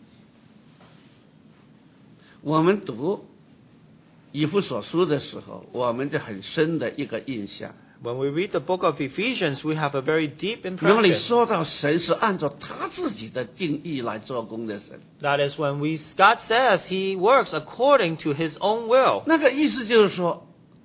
我们读以弗所书的时候，我们就很深的一个印象。 When we read the book of Ephesians, we have a very deep 那里 impression. 说到神是按照他自己的定义来做工的神， That is when we God says He works according to His own will. 那个意思就是说，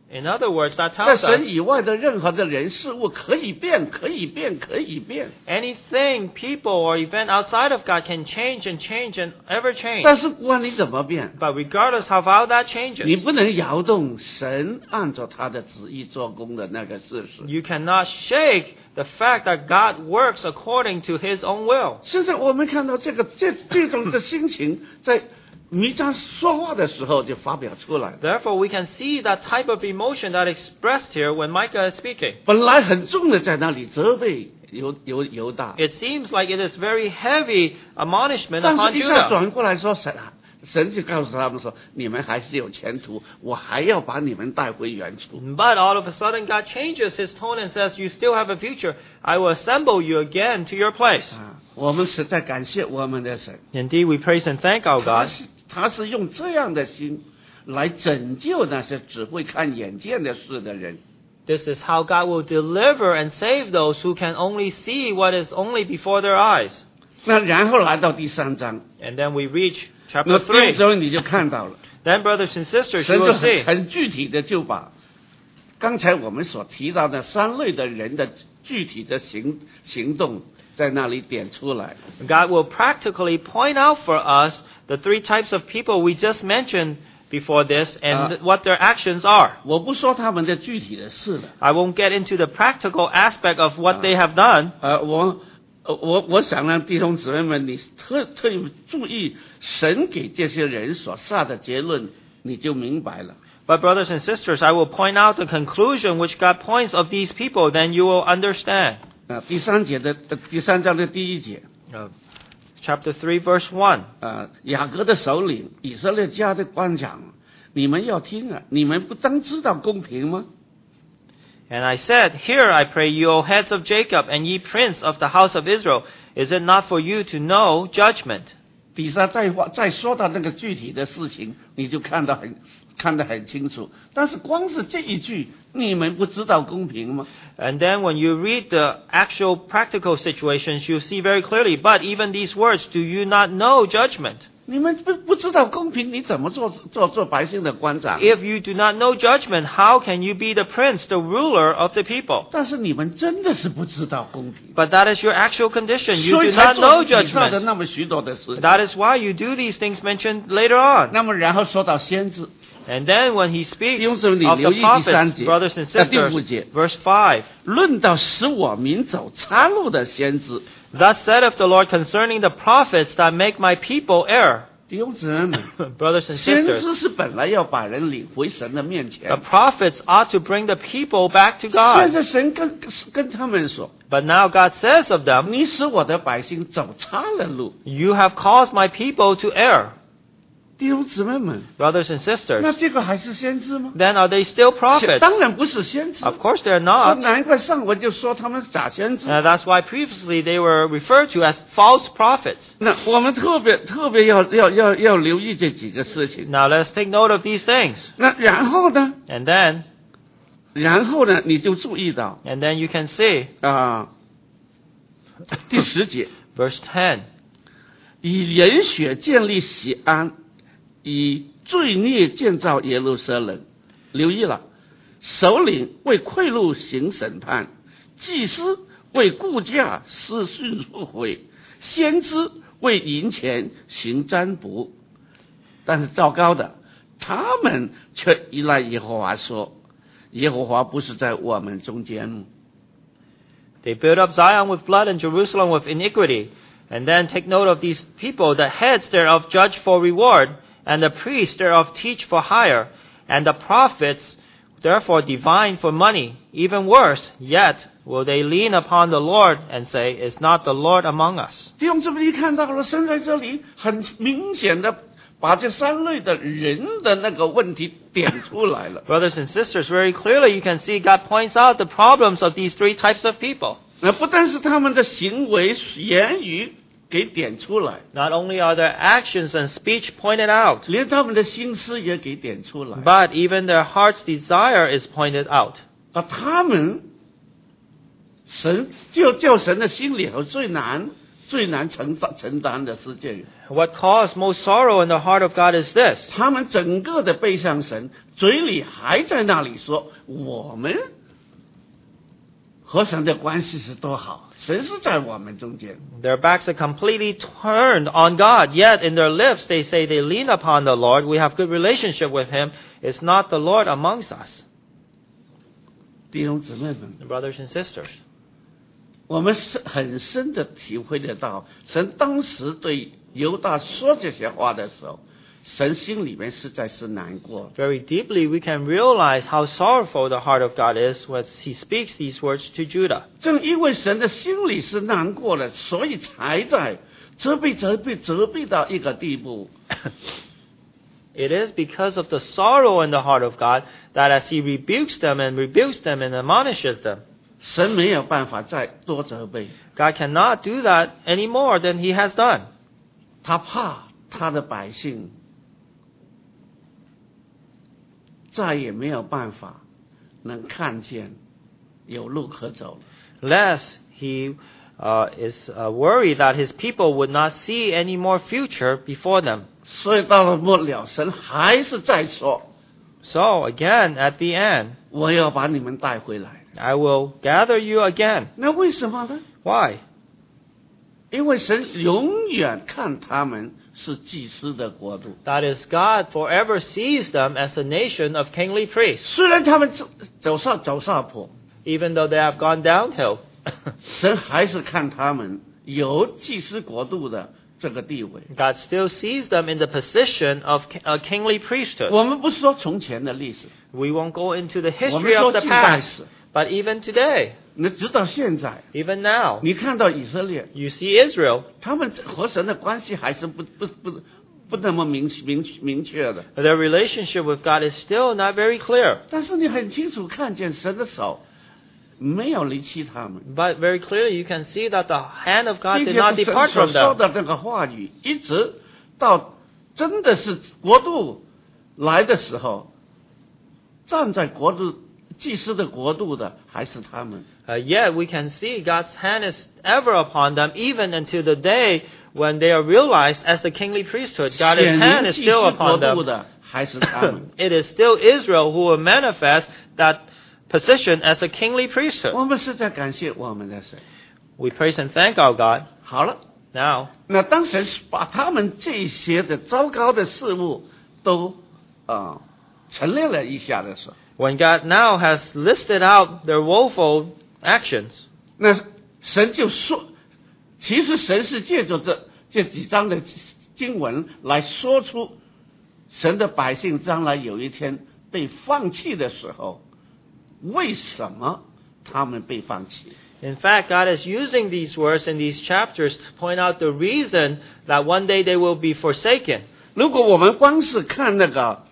In other words, that 在 tells 神 us 以外的任何的人事物可以变，可以变，可以变。 anything, people, or event outside of God can change and change and ever 但 change. 是不管你怎么变， But regardless of how that 你 changes, 不能摇动神按照他的旨意做工的那个事实。 you cannot shake the fact that God works according to His own will. 现在我们看到这个这这种的心情，在弥迦说话的时候就发表出来了。 Therefore, we can see that type of emotion that expressed here when Micah is speaking. 本来很重的在那里责备犹犹犹大， It seems like it is very heavy admonishment 但 upon 是一下 Judah. 转过来说神啊，神就告诉他们说，你们还是有前途，我还要把你们带回原处。 But all of a sudden, God changes His tone and says, you still have a future. I will assemble you again to your place. 啊，我们实在感谢我们的神， Indeed, we praise and thank our 他 God. 是他是用这样的心来拯救那些只会看眼见的事的人。 This is how God will deliver and save those who can only see what is only before their eyes. 那然后来到第三章， And then we reach 那 chapter 第二 three. 章你就看到了。 Then, brothers and sisters, 神 you 就 will 很 see. 很具体的就把刚才我们所提到的三类的人的具体的行行动在那里点出来。 God will practically point out for us the three types of people we just mentioned before this and Uh, what their actions are. 我不说他们的具体的事了， I won't get into the practical aspect of what they have done. 呃，我呃我我想让弟兄姊妹们，你特特意注意神给这些人所下的结论，你就明白了。 But brothers and sisters, I will point out the conclusion which God points of these people, then you will understand. 啊、第三节的、呃、第三章的第一节， Uh, chapter three, verse one. 啊、雅各的首领，以色列家的官长，你们要听啊！你们不当知道公平吗？ And I said, Hear, I pray you, O heads of Jacob, and ye prince of the house of Israel, is it not for you to know judgment? 底下再话再说到那个具体的事情，你就看得很看得很清楚。但是光是这一句，你们不知道公平吗？ And then when you read the actual practical situations, you see very clearly, but even these words, do you not know judgment? 你们不不知道公平，你怎么做做做百姓的官长？ If you do not know judgment, how can you be the prince, the ruler of the people? 但是你们真的是不知道公平， But that is your actual condition. You 所以 do 才 not know 做以上的 judgment. 那么许多的事。 That is why you do these things mentioned later on. 那么然后说到先知， And then when he speaks 弟兄姊妹，你 of 留 the 意第三 prophets, 节， brothers and 呃第五 sisters, 节， verse five. 论到使我民走岔路的先知， Thus saith the Lord concerning the prophets that make my people err. 弟兄姊妹们， Brothers and 先 sisters, 知是本来要把人领回神的面 the 前。 prophets ought to bring the people back to 现 God. 在神跟跟他们说， But now God says of them, 你使我的百姓走岔了路。 You have caused my people to err. 弟兄姊妹们， Brothers and 那 sisters, 这个还是先知吗？ then are they still prophets? 当然不是先知。 Of course they're 说 not. 难怪上文就说他们是假先知。 Uh, that's why previously they were referred to as false prophets. 那我们特别特别要要要要留意这几个事情。 Now let's take note of these things. 那然后呢？ And then, 然后呢？你就注意到 and then you can see, 啊，第十节， verse ten. 以人血建立喜安，以罪孽建造耶路撒冷。留意了，首领为贿赂行审判，祭司为雇价施训赎回，先知为银钱行占卜。但是糟糕的，他们却依赖耶和华说，耶和华不是在我们中间吗？ They build up Zion with blood and Jerusalem with iniquity. And then take note of these people, the heads thereof judge for reward, and the priests thereof teach for hire, and the prophets therefore divine for money. Even worse, yet will they lean upon the Lord and say, Is not the Lord among us? 弟兄姊妹，你看到了，神在这里很明显的把这三类的人的那个问题点出来了。 Brothers and sisters, very clearly you can see God points out the problems of these three types of people. 那不但是他们的行为、言语给点出来， Not only are their actions and speech pointed out, 连他们的心思也给点出来。 but even their heart's desire is pointed out. 啊，他们神就叫神的心里头最难， 最难承担承担的是这个。 What caused most sorrow in the heart of God is this. 他们整个的背向神，嘴里还在那里说我们和神的关系是多好，神是在我们中间。 Their backs are completely turned on God, yet in their lips they say they lean upon the Lord. We have good relationship with Him. It's not the Lord amongst us. 弟兄姊妹们， Brothers and sisters, 我们是很深的体会得到，神当时对犹大说这些话的时候，神心里面实在是难过。 very deeply we can realize how sorrowful the heart of God is when He speaks these words to Judah. 正因为神的心里是难过的，所以才在责备、责备、责备到一个地步。 It is because of the sorrow in the heart of God that as He rebukes them and rebukes them and admonishes them, 神没有办法再多责备， God cannot do that any more than He has done. 他怕他的百姓再也没有办法能看见有路可走了。 Lest He uh, is uh, worried that His people would not see any more future before them. 所以到了末了，神还是在说， So again, at the end, 我要把你们带回来。 I will gather you again. 那为什么呢？ Why? 因为神永远看他们是祭司的国度。 That is, God forever sees them as a nation of kingly priests, 虽然他们走走上走上坡， even though they have gone downhill. 神还是看他们有祭司国度的这个地位。 God still sees them in the position of a kingly priesthood. 我们不是说从前的历史， We won't go into the 我们 history 说 of the 近代 past, 史。 but even today, 那直到现在， even now, 你看到以色列， you see Israel. 他们和神的关系还是不不不不那么明明明确的。 Their relationship with God is still not very clear. 但是你很清楚看见神的手没有离弃他们， But very clearly you can see that the hand of God 并 did 且 not 是神 depart 所 from 说 them. 的那个话语，一直到真的是国度来的时候，站在国度祭司的国度的还是他们。 Uh, yet we can see God's hand is ever upon them, even until the day when they are realized as the kingly priesthood. God's 显 hand 明 is 祭司 still 国 upon 度 them. 的还是他们。 It is still Israel who will manifest that position as a kingly priesthood. 我们是在感谢我们的神。 We praise and thank our God. 好了， Now, 那当神把他们这些的糟糕的事物都啊、呃、陈列了一下的时候， when God now has listed out their woeful actions, 那神就说，其实神是借着这这几章的经文来说出，神的百姓将来有一天被放弃的时候，为什么他们被放弃？ in fact, God is using these words in these chapters to point out the reason that one day they will be forsaken. 如果我们光是看那个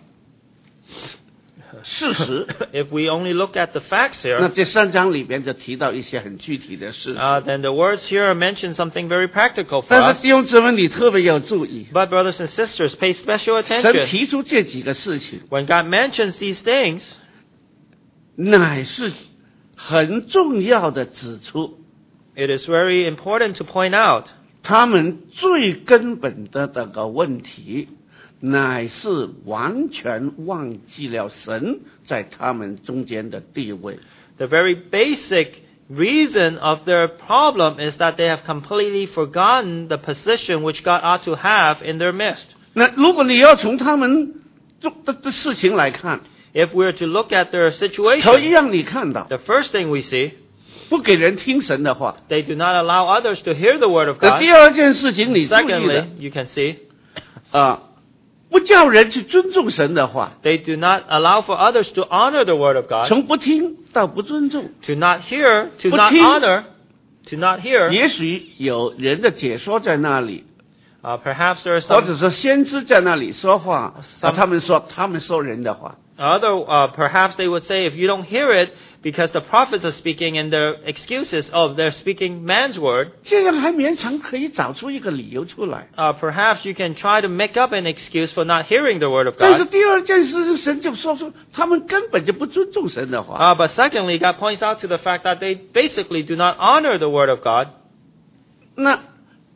事实， If we only look at the facts 那 here, 这三章里边就提到一些很具体的事实。 uh, then the words here mention something very practical for 但 us. 是弟兄姊妹，你特别要注意， But brothers and sisters, pay special 神 attention. 提出这几个事情， When God mentions these things, 乃是很重要的指出， it is very important to point out 他们最根本的那个问题，乃是完全忘记了神在他们中间的地位。 the very basic reason of their problem is that they have completely forgotten the position which God ought to have in their midst. 那如果你要从他们做的的事情来看， If we are to look at their 头一 situation, 样你看到 the first thing we see, 不给人听神的话。 they do not allow others to hear the word of 那 God. 第二件事情你注意 Secondly, 的 you can see, 啊，不叫人去尊重神的话， they do not allow for others to honor the word of God. 从不听到不尊重。 To not hear, to 不 not 听。 honor, to not hear. 也许有人的解说在那里， Uh, perhaps there are 或 some 者说先知在那里说话， Some- 啊，他们说他们说人的话。 other, uh, perhaps they would say if you don't hear it because the prophets are speaking and their excuses of they're speaking man's word, 这样还勉强可以找出一个理由出来。 uh, perhaps you can try to make up an excuse for not hearing the word of 但是 God. 第二件事，神就说出他们根本就不尊重神的话。 Uh, but secondly, God points out to the fact that they basically do not honor the word of God. 那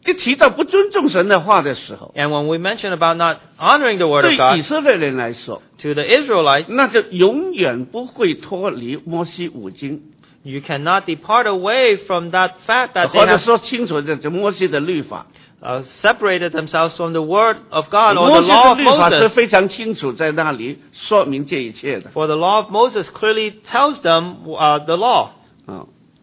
一提到不尊重神的话的时候， And when we mention about not honoring the word 对 of 以 God 色列人来说， to the Israelites, 那就永远不会脱离摩西五经， you cannot depart away from that fact that they 或者 have 说清楚的这摩西的律法。 uh, separated themselves from the word of God or 摩 the 西 law 的 of 律法是 Moses. 非常清楚在那里说明这一切的。 For the law of Moses clearly tells them uh, the law. 啊，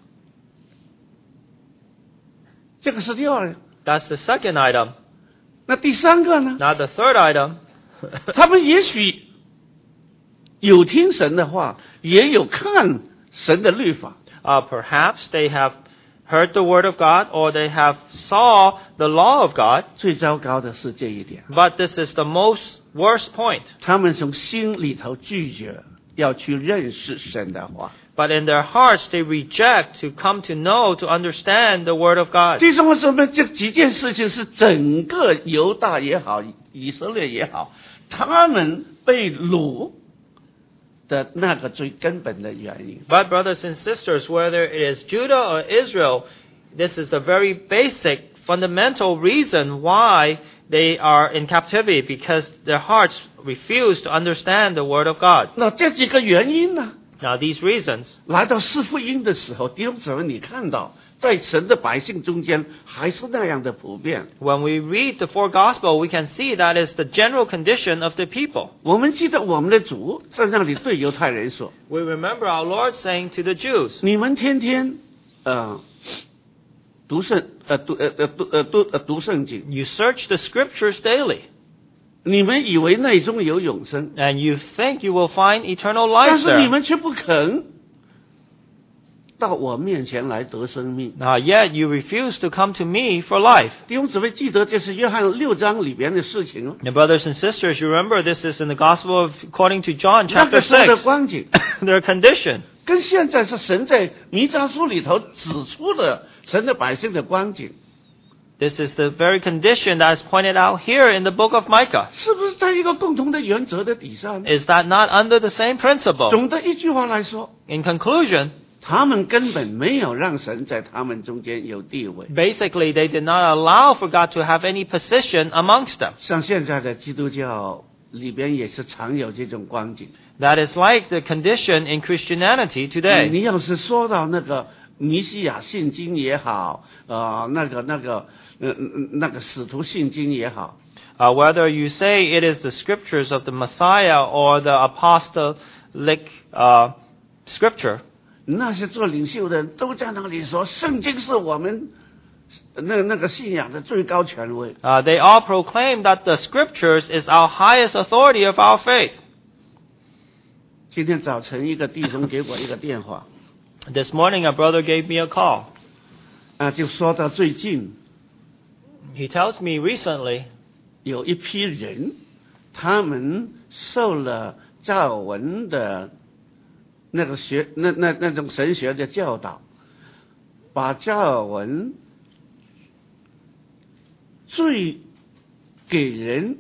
这个是第二个。 That's the second item. 那第三个呢？ Now the third item, 他们也许有听神的话，也有看神的律法， uh, perhaps they have heard the word of God or they have saw the law of God, 最糟糕的是这一点， but this is the most worst point. 他们从心里头拒绝要去认识神的话。 But in their hearts they reject to come to know, to understand the word of God. 最重要什么？这几件事情是整个犹大也好，以色列也好，他们被掳的那个最根本的原因。 But brothers and sisters, whether it is Judah or Israel, this is the very basic, fundamental reason why they are in captivity, because their hearts refuse to understand the word of God. 那这几个原因呢？ Now these reasons, 来到四福音的时候，弟兄姊妹，你看到在神的百姓中间还是那样的普遍。 when we read the four gospel, we can see that is the general condition of the people. 我们记得我们的主在那里对犹太人说 We remember our Lord saying to the Jews,：“ 你们天天呃读圣呃读呃呃读呃读呃读圣经， you search the scriptures daily, 你们以为内中有永生， and you think you will find eternal 但 life 是你 there. 们却不肯到我面前来得生命。 Uh, yet you refuse to come to me for life. ” 弟兄姊妹，记得这是约翰六章里边的事情哦。 Now, brothers and sisters, you remember this is in the Gospel of, according to John 那 chapter 个时候的 six. 光景， Their condition. 跟现在是神在弥迦书里头指出的神的百姓的光景， This is the very condition that is pointed out here in the book of Micah. 是不是在一个共同的原则的底下呢？ Is that not under the same principle? 总的一句话来说， In conclusion, 他们根本没有让神在他们中间有地位。 basically they did not allow for God to have any position amongst them. 像现在的基督教里边也是常有这种光景。 That is like the condition in Christianity 你 today. 要是说到那个尼西亚信经也好，呃，那个那个呃那个使徒信经也好， Uh, whether you say it is the scriptures of the Messiah or the apostolic uh, scripture, 那些做领袖的人都在那里说，圣经是我们那那个信仰的最高权威。 uh, they all proclaim that the scriptures is our highest authority of our faith. 今天早晨一个弟兄给我一个电话， This morning, a brother gave me a call. 啊，就说到最近 He tells me recently 有一批人，他们受了加尔文的那个学那那那种神学的教导，把加尔文最给人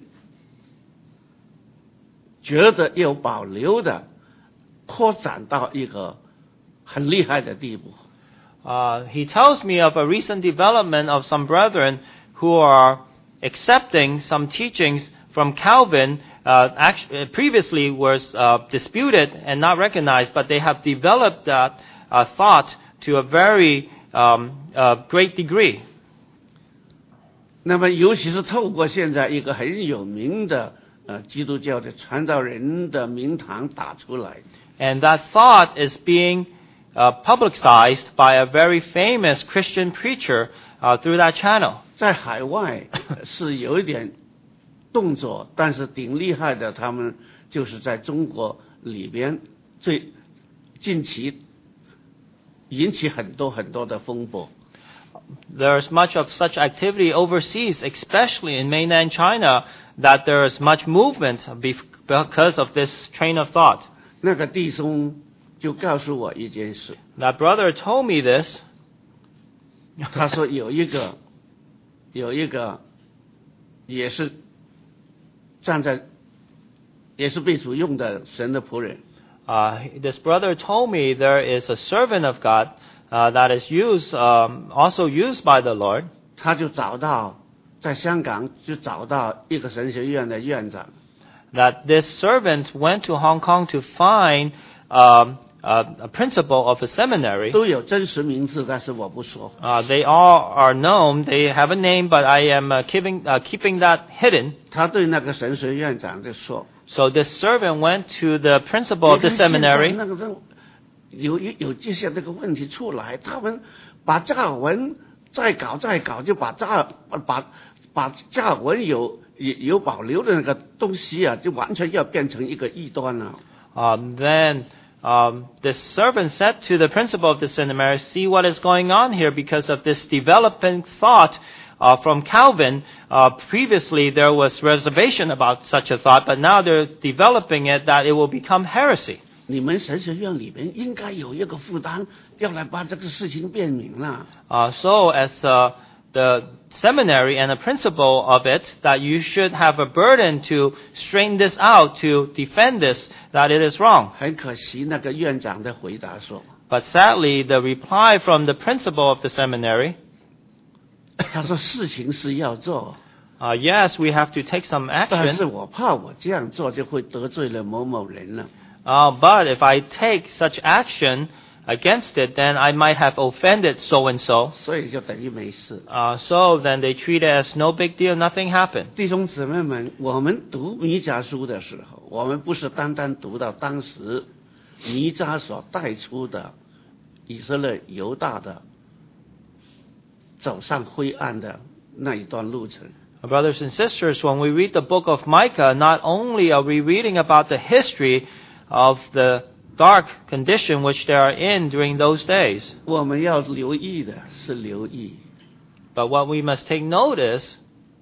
觉得有保留的扩展到一个很厉害的地步。 Uh, he tells me of a recent development of some brethren who are accepting some teachings from Calvin, uh, actually, previously was uh, disputed and not recognized, but they have developed that uh, thought to a very um, uh, great degree. 那么，尤其是透过现在一个很有名的呃基督教的传道人的名堂打出来， And that thought is being uh, publicized by a very famous Christian preacher uh, through that channel. 在海外是有一点动作，但是挺厉害的。他们就是在中国里边最近期引起很多很多的风波。 There's much of such activity overseas, especially in mainland China, that there is much movement because of this train of thought. 那个弟兄就告诉我一件事， That brother told me this. 他说有一个有一个也是站在也是被主用的神的仆人， Uh, this brother told me there is a servant of God uh, that is used, um, also used by the Lord. 他就找到在香港就找到一个神学院的院长。 That this servant went to Hong Kong to find um, uh, a principal of a seminary. 都有真实名字，但是我不说。 Uh, they all are known. They have a name, but I am uh, keeping uh, keeping that hidden. 他对那个神学院长就说 So this servant went to the principal of the 你看现在 seminary. 那个人有有有这些这个问题出来，他们把加尔文再搞再搞，就把加尔把把加尔文有有有保留的那个东西啊，就完全要变成一个异端了。 Um, then um, this servant said to the principal of the seminary, "See what is going on here because of this developing thought uh, from Calvin. Uh, previously, there was reservation about such a thought, but now they're developing it that it will become heresy." 你们神学院里面应该有一个负担，要来把这个事情辩明了。 Uh, so, as uh, the seminary and the principal of it, that you should have a burden to straighten this out, to defend this, that it is wrong. 很可惜，那个院长的回答说 But sadly, the reply from the principal of the seminary, 他说事情是要做， uh, yes, we have to take some 但是 action, 我怕我这样做就会得罪了某某人了。 uh, but if I take such action against it, then I might have offended so-and-so. 所以就等于没事。 Uh, so then they treat it as no big deal, nothing happened. 弟兄姊妹们，我们读弥迦书的时候，我们不是单单读到当时弥迦所带出的以色列犹大的走上灰暗的那一段路程。 Brothers and sisters, when we read the book of Micah, not only are we reading about the history of the dark condition which they are in during those days, 我们要留意的是留意， but what we must take note is,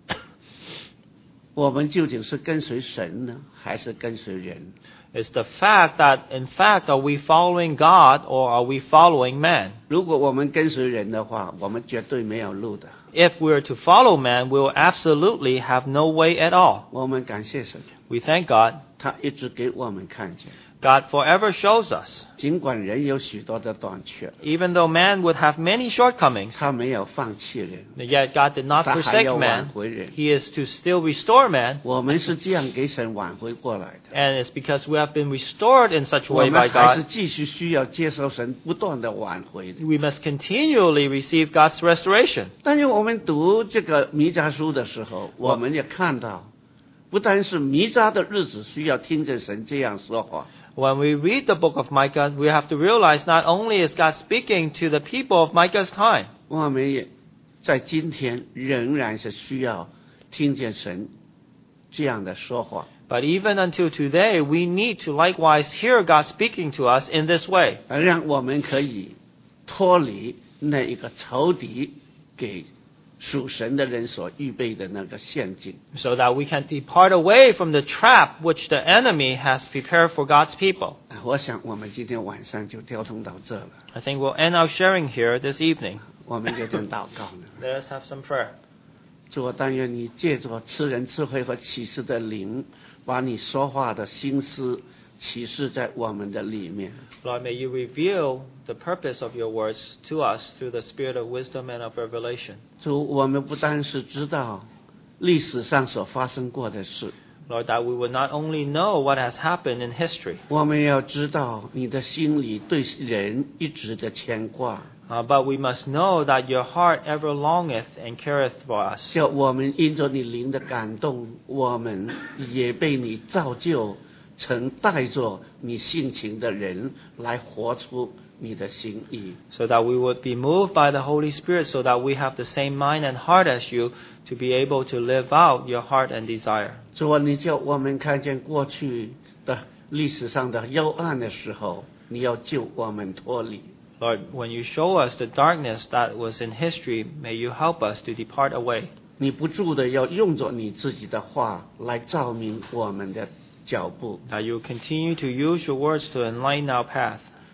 我们究竟是跟随神呢，还是跟随人？ is the fact that, in fact, are we following God or are we following man? 如果我们跟随人的话，我们绝对没有路的。 If we are to follow man, we will absolutely have no way at all. 我们感谢神， We thank God. 他一直给我们看见， God forever shows us. 尽管人有许多的短缺， Even though man would have many shortcomings, 他没有放弃人， yet God did not 他还 forsake 要挽 man. 回人。 He is to still restore man. 我们是这样给神挽回过来的。 And it's because we have been restored in such a 我 way 们 by 还是 God. 继续需要接受神不断的挽回的。 We must continually receive God's restoration. 但是我们读这个弥迦书的时候，我们也看到，不单是弥迦的日子需要听见神这样说话， When we read the book of Micah, we have to realize not only is God speaking to the people of Micah's time, 我们也在今天仍然是需要听见神这样的说话， but even until today, we need to likewise hear God speaking to us in this way, 而让我们可以脱离那一个仇敌给属神的人所预备的那个陷阱。 so that we can depart away from the trap which the enemy has prepared for God's people. 我想我们今天晚上就交通到这了， I think we'll end our sharing here this evening. 我们有点祷告呢。 Let us have some prayer. 主，我但愿你借着赐人智慧和启示的灵，把你说话的心思启示在我们的里面。 Lord, may you reveal the purpose of your words to us through the spirit of wisdom and of revelation. 主，我们不单是知道历史上所发生过的事， Lord, that we would not only know what has happened in history, 我们要知道你的心里对人一直的牵挂， uh, but we must know that your heart ever longeth and careth for us. 叫我们因着你灵的感动，我们也被你造就，曾带着你性情的人来活出你的心意。 So that we would be moved by the Holy Spirit, so that we have the same mind and heart as you, to be able to live out your heart and desire. 主啊，你叫我们看见过去的历史上的幽暗的时候，你要救我们脱离。 Lord, when you show us the darkness that was in history, may you help us to depart away. 你不住的要用着你自己的话来照明我们的脚步。 That you continue to use your words to enlighten our path.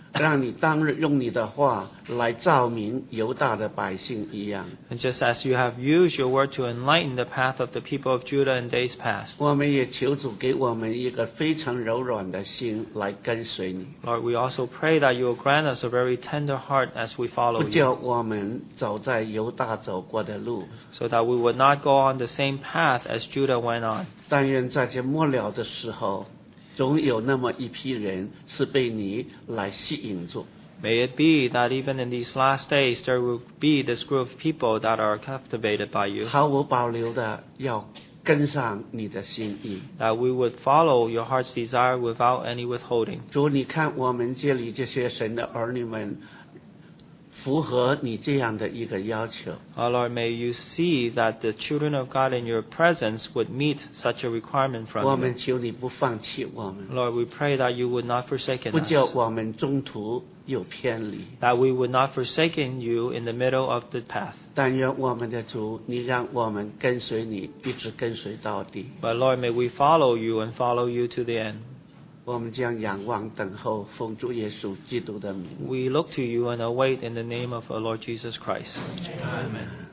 让你当日用你的话来照明犹大的百姓一样。 And just as you have used your word to enlighten the path of the people of Judah in days past, 我们也求主给我们一个非常柔软的心来跟随你， Lord, we also pray that you will grant us a very tender heart as we 不 follow 叫 you, 我们走在犹大走过的路。 so that we would not go on the same path as Judah went on. 但愿在这末了的时候，总有那么一批人是被你来吸引住。 May it be that even in these last days there will be this group of people that are captivated by you, 毫无保留的要跟上你的心意。 that we would follow your heart's desire without any withholding. 主，你看我们这里这些神的儿女们，符合你这样的一个要求。 Oh Lord, may you see that the children of God in your presence would meet such a requirement 我 from 们 you. 求你不放弃我们， Lord, we pray that you would not forsake 不叫 us, 我们中途有偏离。 that we would not forsake you in the middle of the path. 但愿我们的主，你让我们跟随你，一直跟随到底。 But Lord, may we follow you and follow you to the end. 我们将仰望等候，奉主耶稣基督的名。 We look to you and await in the name of our Lord Jesus Christ. Amen.